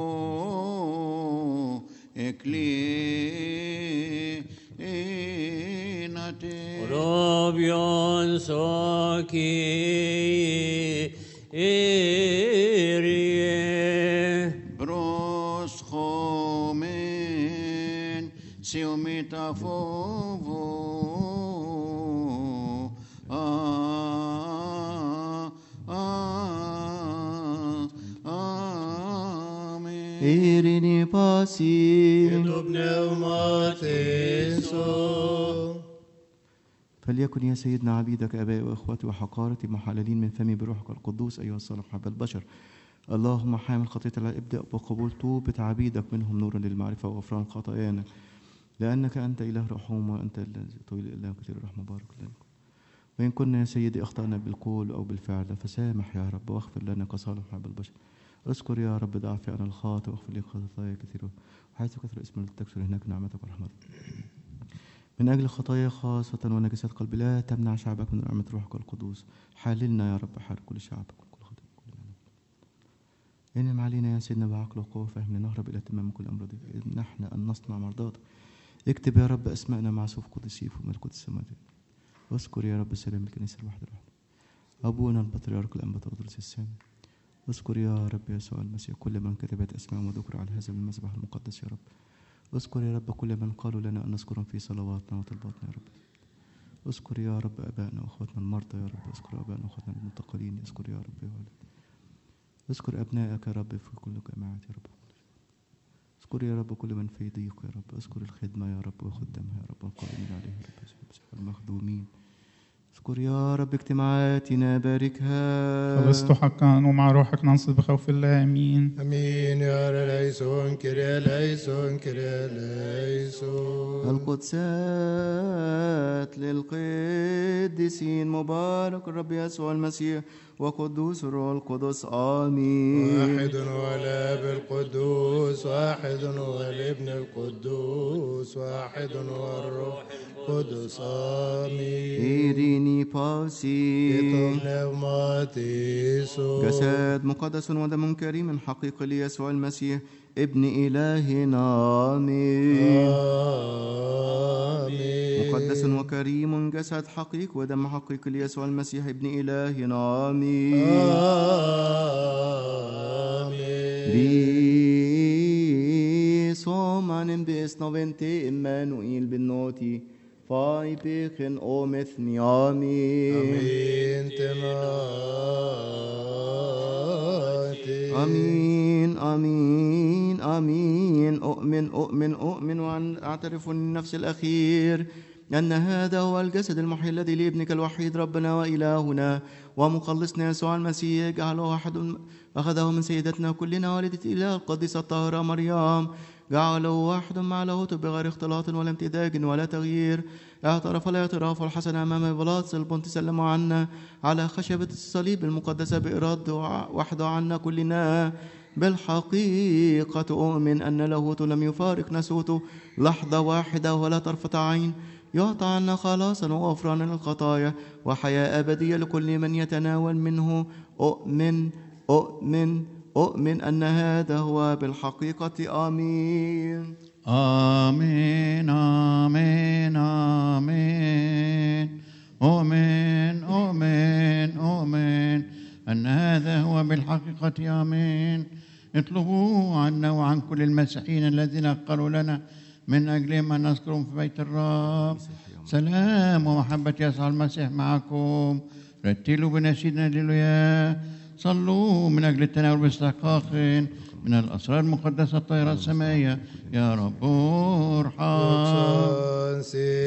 eklinate Robion soki erie bros chomen siomita fovo إيريني باسي فليكن يا سيدنا عبيدك أبائي وإخوتي وحقارتي محللين من فمي بروحك القدوس أيها الصالح حب البشر. اللهم حامل خطية العبد، ابدأ بقبول توبة عبيدك منهم نورا للمعرفة وغفران خطايانا، لأنك أنت إله رحوم وأنت الذي طويل الإله كثير الرحمة بارك لنا. وإن كنا يا سيدي أخطأنا بالقول أو بالفعل فسامح يا رب واغفر لنا كصالح حب البشر. اذكر يا رب ضعفي أنا الخاطئ واغفر لي خطاياي كثيرة، وحيث كثر اسم تكثر هناك نعمتك ورحمتك. من أجل خطايا خاصة ونجسات قلبي لا تمنع شعبك من رحمة روحك القدوس. حللنا يا رب حال كل شعبك وكل خطيئة وكل معنى. انعم علينا يا سيدنا بعقل وقوة فهم لنهرب إلى تمام كل أمر ضيق، إذ نحن أن نصنع مرضاتك. اكتب يا رب أسماءنا مع صوف قدسي في ملكوت السماوات. واذكر يا رب سلام الكنيسة الواحدة الواحدة، أبونا البطريرك الأنبا تودروس الثاني. اذكر يا رب يسوع المسيح كل من كتبت أسماء وذكر على هذا المذبح المقدس يا رب. اذكر يا رب كل من قالوا لنا أن نذكرهم في صلواتنا وطلباتنا يا رب. اذكر يا رب أبائنا وأخواتنا المرضى يا رب. اذكر أبائنا وأخواتنا المنتقلين. اذكر يا رب يا ولد. اذكر أبنائك يا رب في كل جماعات يا رب. اذكر يا رب كل من في ضيق يا رب. اذكر الخدمة يا رب وخدامها يا رب والقائمين عليها يا رب المخدومين. اذكر يا رب اجتماعاتنا باركها. خلصت حقا ومع روحك ننصت بخوف الله. امين امين يا ليسون كريا ليسون كريا ليسون. القدسات للقديسين مبارك الرب يسوع المسيح وقدوس الروح القدس آمين. واحد والاب القدوس، واحد والابن القدوس، واحد والروح القدس آمين. إيريني باسي جسد مقدس ودم كريم حقيقي ليسوع المسيح ابن إلهنا آمين. آمين. مقدس وكريم جسد حقيقي ودم حقيقي ليسوع المسيح ابن إلهنا آمين. آمين. بي صومان بإسنوفنتي إمانوئيل بالنوتي فاي بيخن أومثني آمين. آمين تماتي. آمين آمين آمين. أؤمن أؤمن أؤمن وأن أعترف للنفس الأخير أن هذا هو الجسد المحيي الذي لابنك الوحيد ربنا وإلهنا ومخلصنا يسوع المسيح، جعله واحد أخذه من سيدتنا كلنا والدة إله القديسة الطاهرة مريم، جعله واحد مع لاهوت بغير اختلاط ولا امتزاج ولا تغيير، اعترف الاعتراف الحسن أمام بلاطس البنت سلموا عنا على خشبة الصليب المقدسة بإرادة وحده عنا كلنا. بالحقيقة أؤمن أن لاهوت لم يفارق ناسوته لحظة واحدة ولا طرفة عين، يعطى عنا خلاصا وغفرانا للخطايا وحياة أبدية لكل من يتناول منه. أؤمن أؤمن أؤمن أن هذا هو بالحقيقة. آمين. آمين آمين آمين. أؤمن أؤمن أؤمن أن هذا هو بالحقيقة. آمين. اطلبوا عنا وعن كل المسيحيين الذين قالوا لنا من أجلهم أن نذكرهم في بيت الرب. سلام ومحبة يسوع المسيح معكم. رتلوا بنشيدنا هللويا. صلوا من أجل التناول باستحقاق من الأسرار المقدسة الطاهرة السمائية. يا رب ارحم.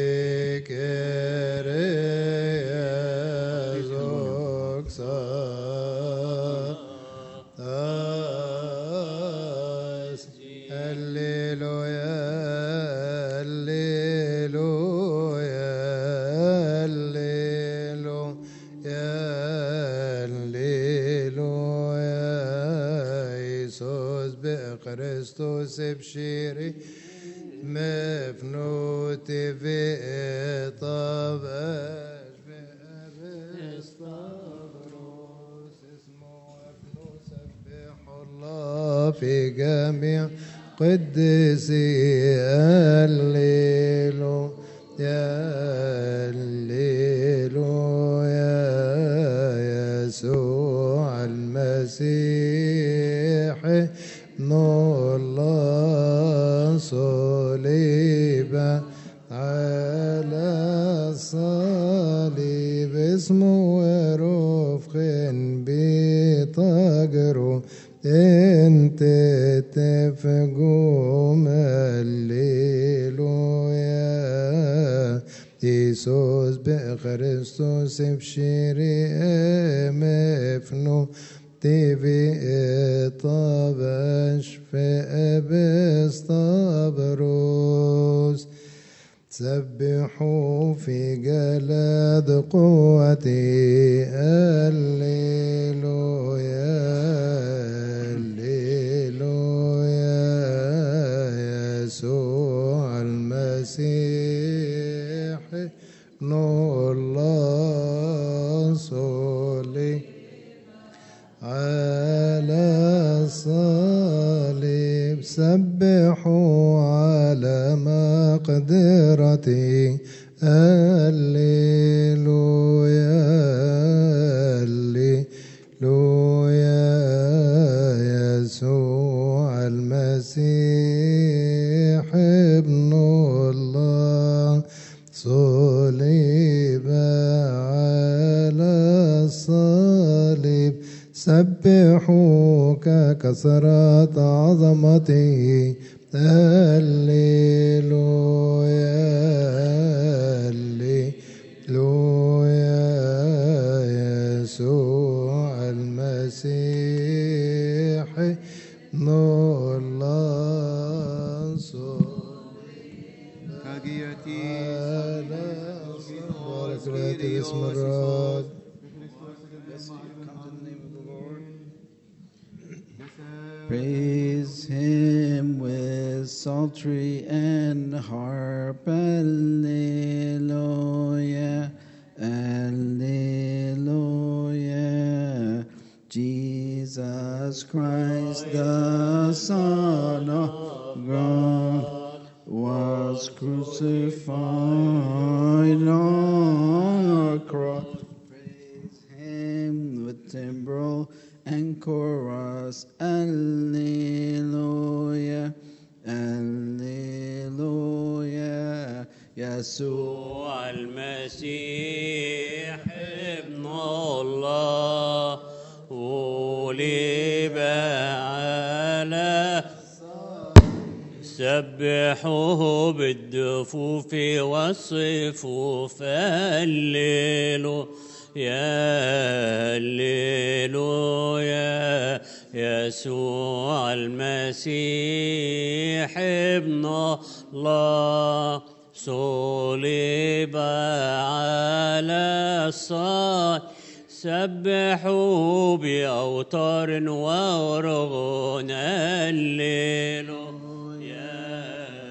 Christus ebshiri mefnut ve'etav ash ve'aristabros ismo abnu sabbihullah fi jami' قدسي الليلو يا الليلو يا يسوع المسيح الله صليب على الصليب اسمه ورفق بطجره انت تفقوم الليل يا يسوس بخريستوس بشيري مفنو تبي طابش في بستبروس سبحوا في جلاد قوتي الليلويا الليلويا يسوع المسيح نور الله صلي على الصليب سبحوا على مقدرتي الليلويا الليلويا يسوع المسيح ابن الله صليب على الصليب سبحوا ككثرة عظمته الليلويا الليلويا يسوع المسيح نور الله صليب كاجيتي بارك باسم الرب. Praise him with psaltery and harp, alleluia, alleluia. Jesus Christ, the Son of God, was crucified on a cross. Praise him with timbrel and chorus, alleluia, alleluia. يسوع المسيح ابن الله ولب على سبحوه بالدفوف والصفوف الليل يا الليلويا يسوع المسيح ابن الله صلب على الصليب سبحوا بأوتار وأرغون الليل يا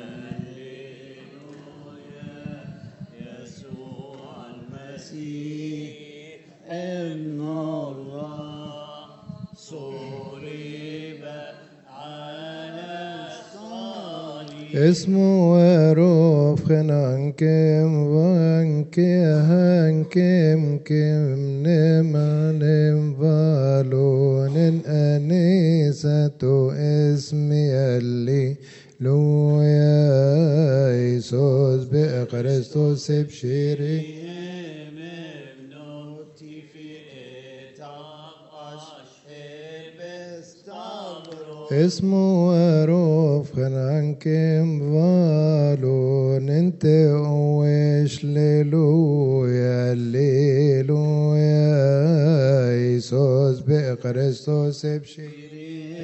الليلويا يسوع المسيح ابن الله اسمه وروف خنانكم وانكي هانكم كم نمانم بالون أنيسة اسمي اللي لويا يسوس بكريستوس بشيري اسمه وروف خنانكم بالون انت ويش ليلويا ليلويا يسوس بكريستوس بشيري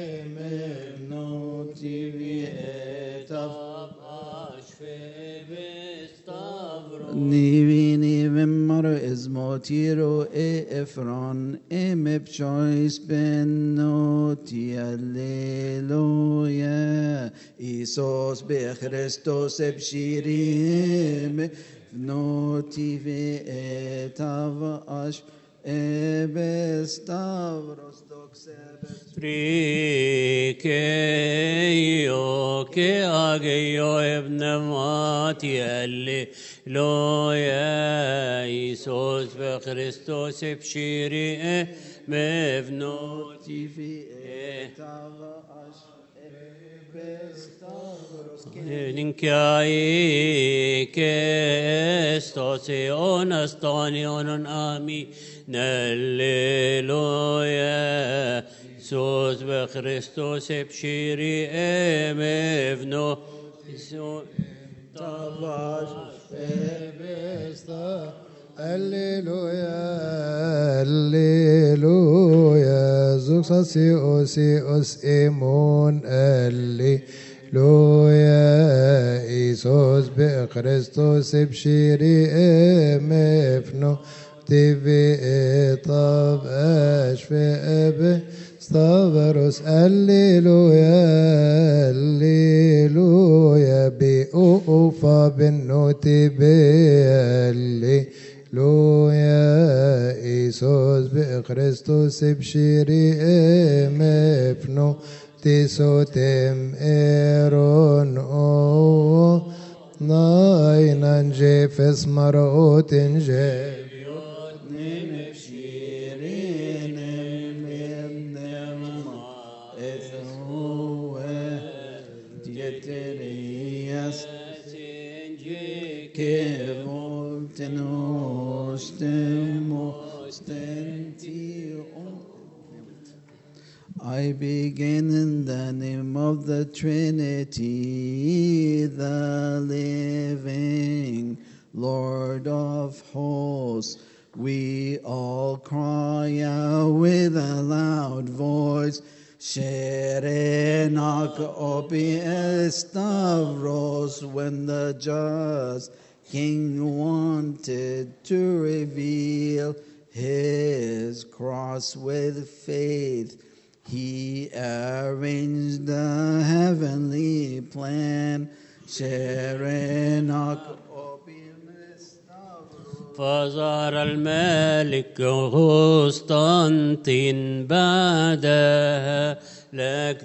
Nivini vimar izmotiro e efron e mepchois benoti alleluia Isos be Christos ebshirim noti ve etav ash ebestavros doxebes Trikeio ke ageio evnemati alle loya Isos ve Christos ebshiri mevnoti ve etav ash ebestavros Ninkai kestosi onastani onon ami Alleluia Isus ve Christos ebshiri emevno Tavash ebesta Alleluia Alleluia Zuxasi osi os emon Alleluia Isus be Christos ebshiri emevno تبي طب أشفي أبي استغفرس الليلويا الليلويا بأوفا بالنوتي الليلويا إيسوس بكريستوس بشيري مفنو تيسوتم إيرون أو ناينان جيفس مرؤوت جيف I begin in the name of the Trinity, the living Lord of hosts. We all cry out with a loud voice, Sherenak opi estavros, when the just King wanted to reveal his cross with faith. He arranged the heavenly plan. Sherenak فظهر الملك قسطنطين بعدها لك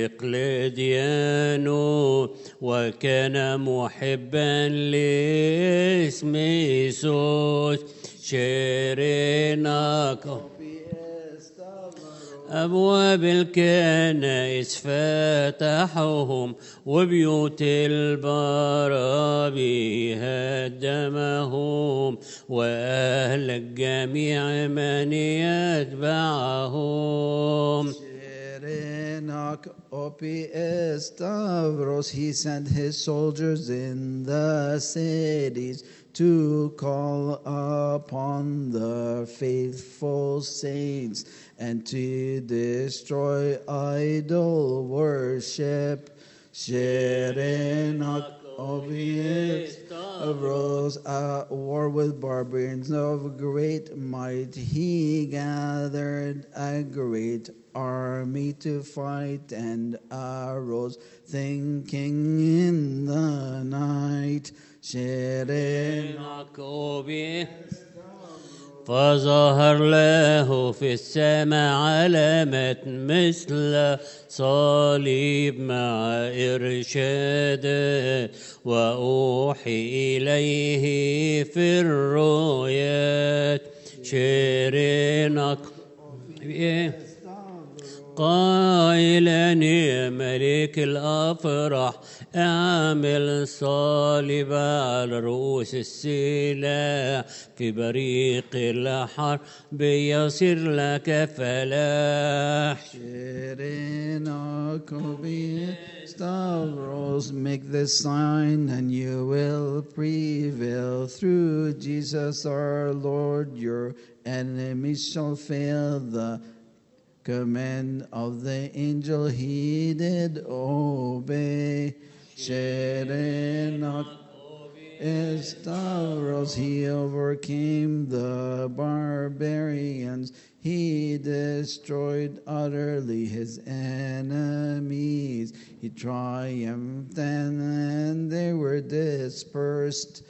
دقلديانو وكان محبا لاسم يسوع شيريناك أبواب الكنائس فتحهم وبيوت البرابي هدمهم وأهلك جميع من يتبعهم. Enoch opi estavros, he sent his soldiers in the cities to call upon the faithful saints and to destroy idol worship. Sherenach arose at war with barbarians of great might. He gathered a great army to fight and arose thinking in the night. Sherenach فظهر له في السماء علامة مثل صليب مع إرشاد وأوحي إليه في الرؤيات شيرينك قائلا يا ملك الأفراح اعمل صليب على رؤوس السلاح في بريق الحرب يصير لك فلاح. Stavros, make the sign and you will prevail. Through Jesus our Lord, your enemies shall fail. The command of the angel he did obey. Sherenach Stavros, he overcame the barbarians. He destroyed utterly his enemies. He triumphed and they were dispersed.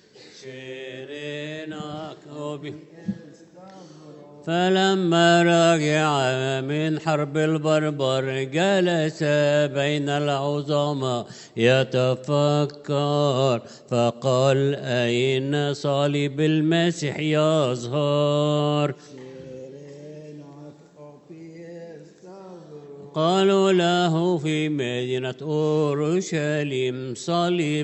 فلما رجع من حرب البربر جلس بين العظماء يتفكر فقال أين صليب المسيح يظهر؟ قالوا له في مدينة أورشليم صليب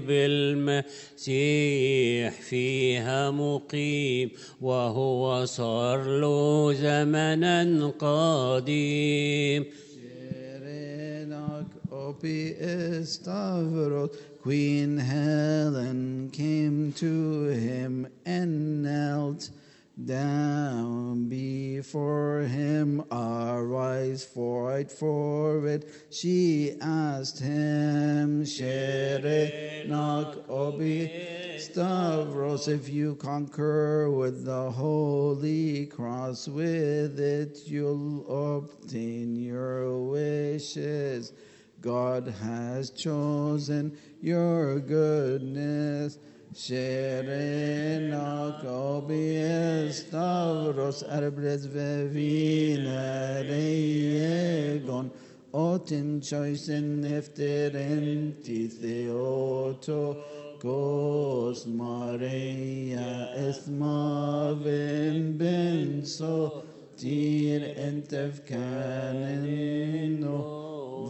المسيح فيها مقيم وهو صار له زمنا قديم. Queen Helen came to him and knelt down before him. Arise, fight for it, she asked him. Sherenach obi Stavros, if you conquer with the holy cross, with it you'll obtain your wishes. God has chosen your goodness. Sherenach obi Stavros arbres vevina reiegon otin choisen efteren titheoto kos Maria esmaven ben so tir entef kaneno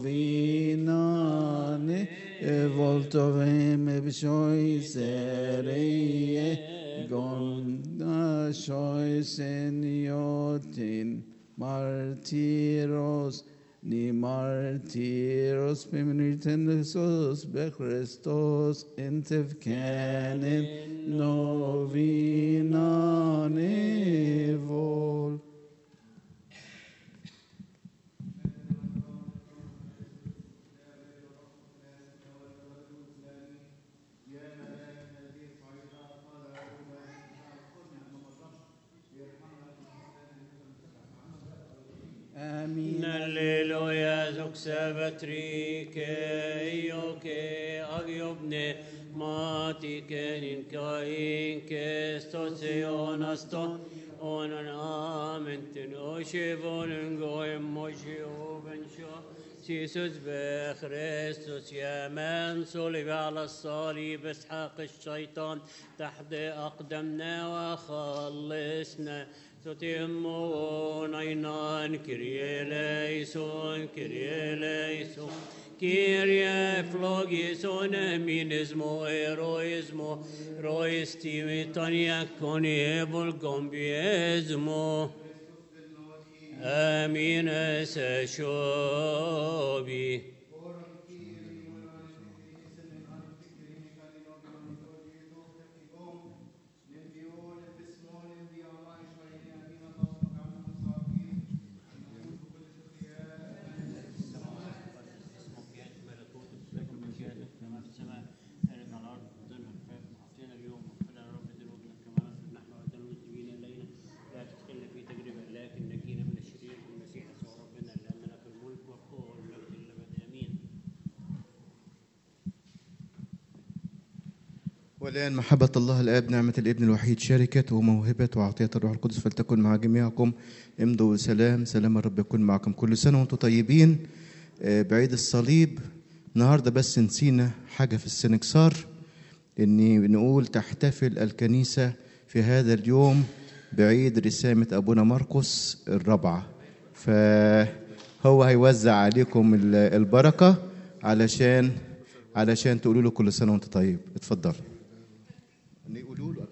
vinane voltovem b'shoy sereye gonda shoy seniotin martiros ni martiros b'minitensos b'Christos entev kanen novinane vol. Alleluia, zuxabatrike, ioke, agiobne, matikenin kainke, stoseonasto, onan amentin, oshivonen goem, moshioven sho, Jesus بخريستوس يا من صلب على الصليب اسحاق الشيطان تحت أقدمنا وخلصنا تتمون عينان كريه ليسون كريه ليسون كيريا فلوغيسون امين اسمو ايرويزمو رويستي ميتانيا كوني بولكم بيزمو امين سشوبي والآن محبة الله الآب، نعمة الابن الوحيد، شركة وموهبة وعطية الروح القدس فلتكن مع جميعكم. امضوا سلام، سلام الرب يكون معكم. كل سنة وانتم طيبين بعيد الصليب. النهاردة بس نسينا حاجة في السنكسار، إني نقول تحتفل الكنيسة في هذا اليوم بعيد رسامة أبونا مرقس الرابعة، فهو هيوزع عليكم البركة علشان علشان تقولوا له كل سنة وانت طيب. اتفضل. نقولوا له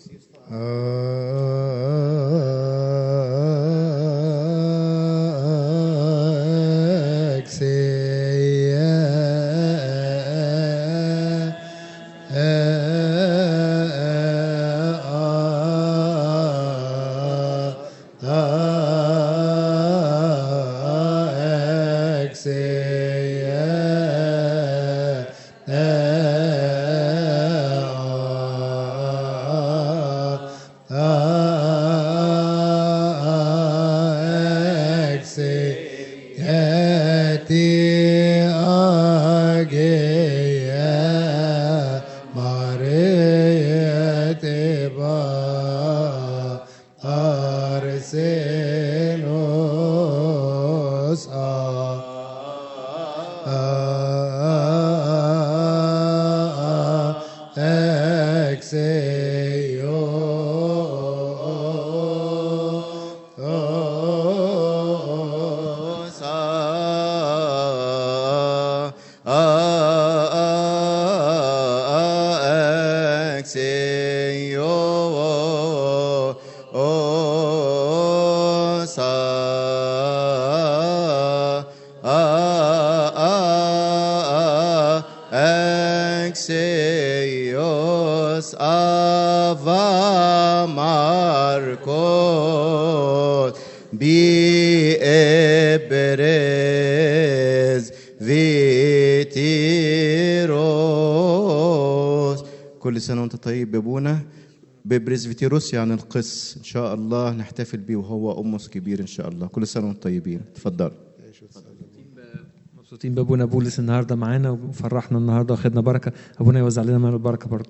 كل سنة وانت طيب يا ابونا. ببريزفيتيروس يعني القس، ان شاء الله نحتفل بيه وهو أمس كبير ان شاء الله. كل سنة وانتم طيبين. اتفضل. مبسوطين بابونا بولس النهارده معانا وفرحنا النهارده واخدنا بركه. ابونا يوزع لنا من البركه برضو.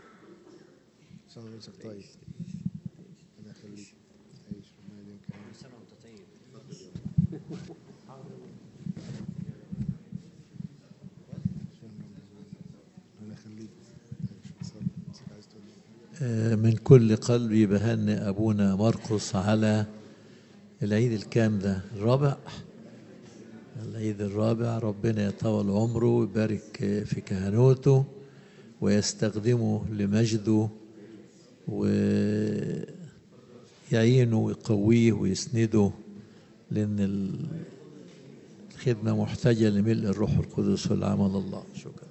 من كل قلبي بهنئ أبونا مرقس على العيد الكام ده الرابع، العيد الرابع. ربنا يطول عمره ويبارك في كهنوته ويستخدمه لمجده ويعينه ويقويه ويسنده، لأن الخدمة محتاجة لملء الروح القدس والعمل الله. شكرا.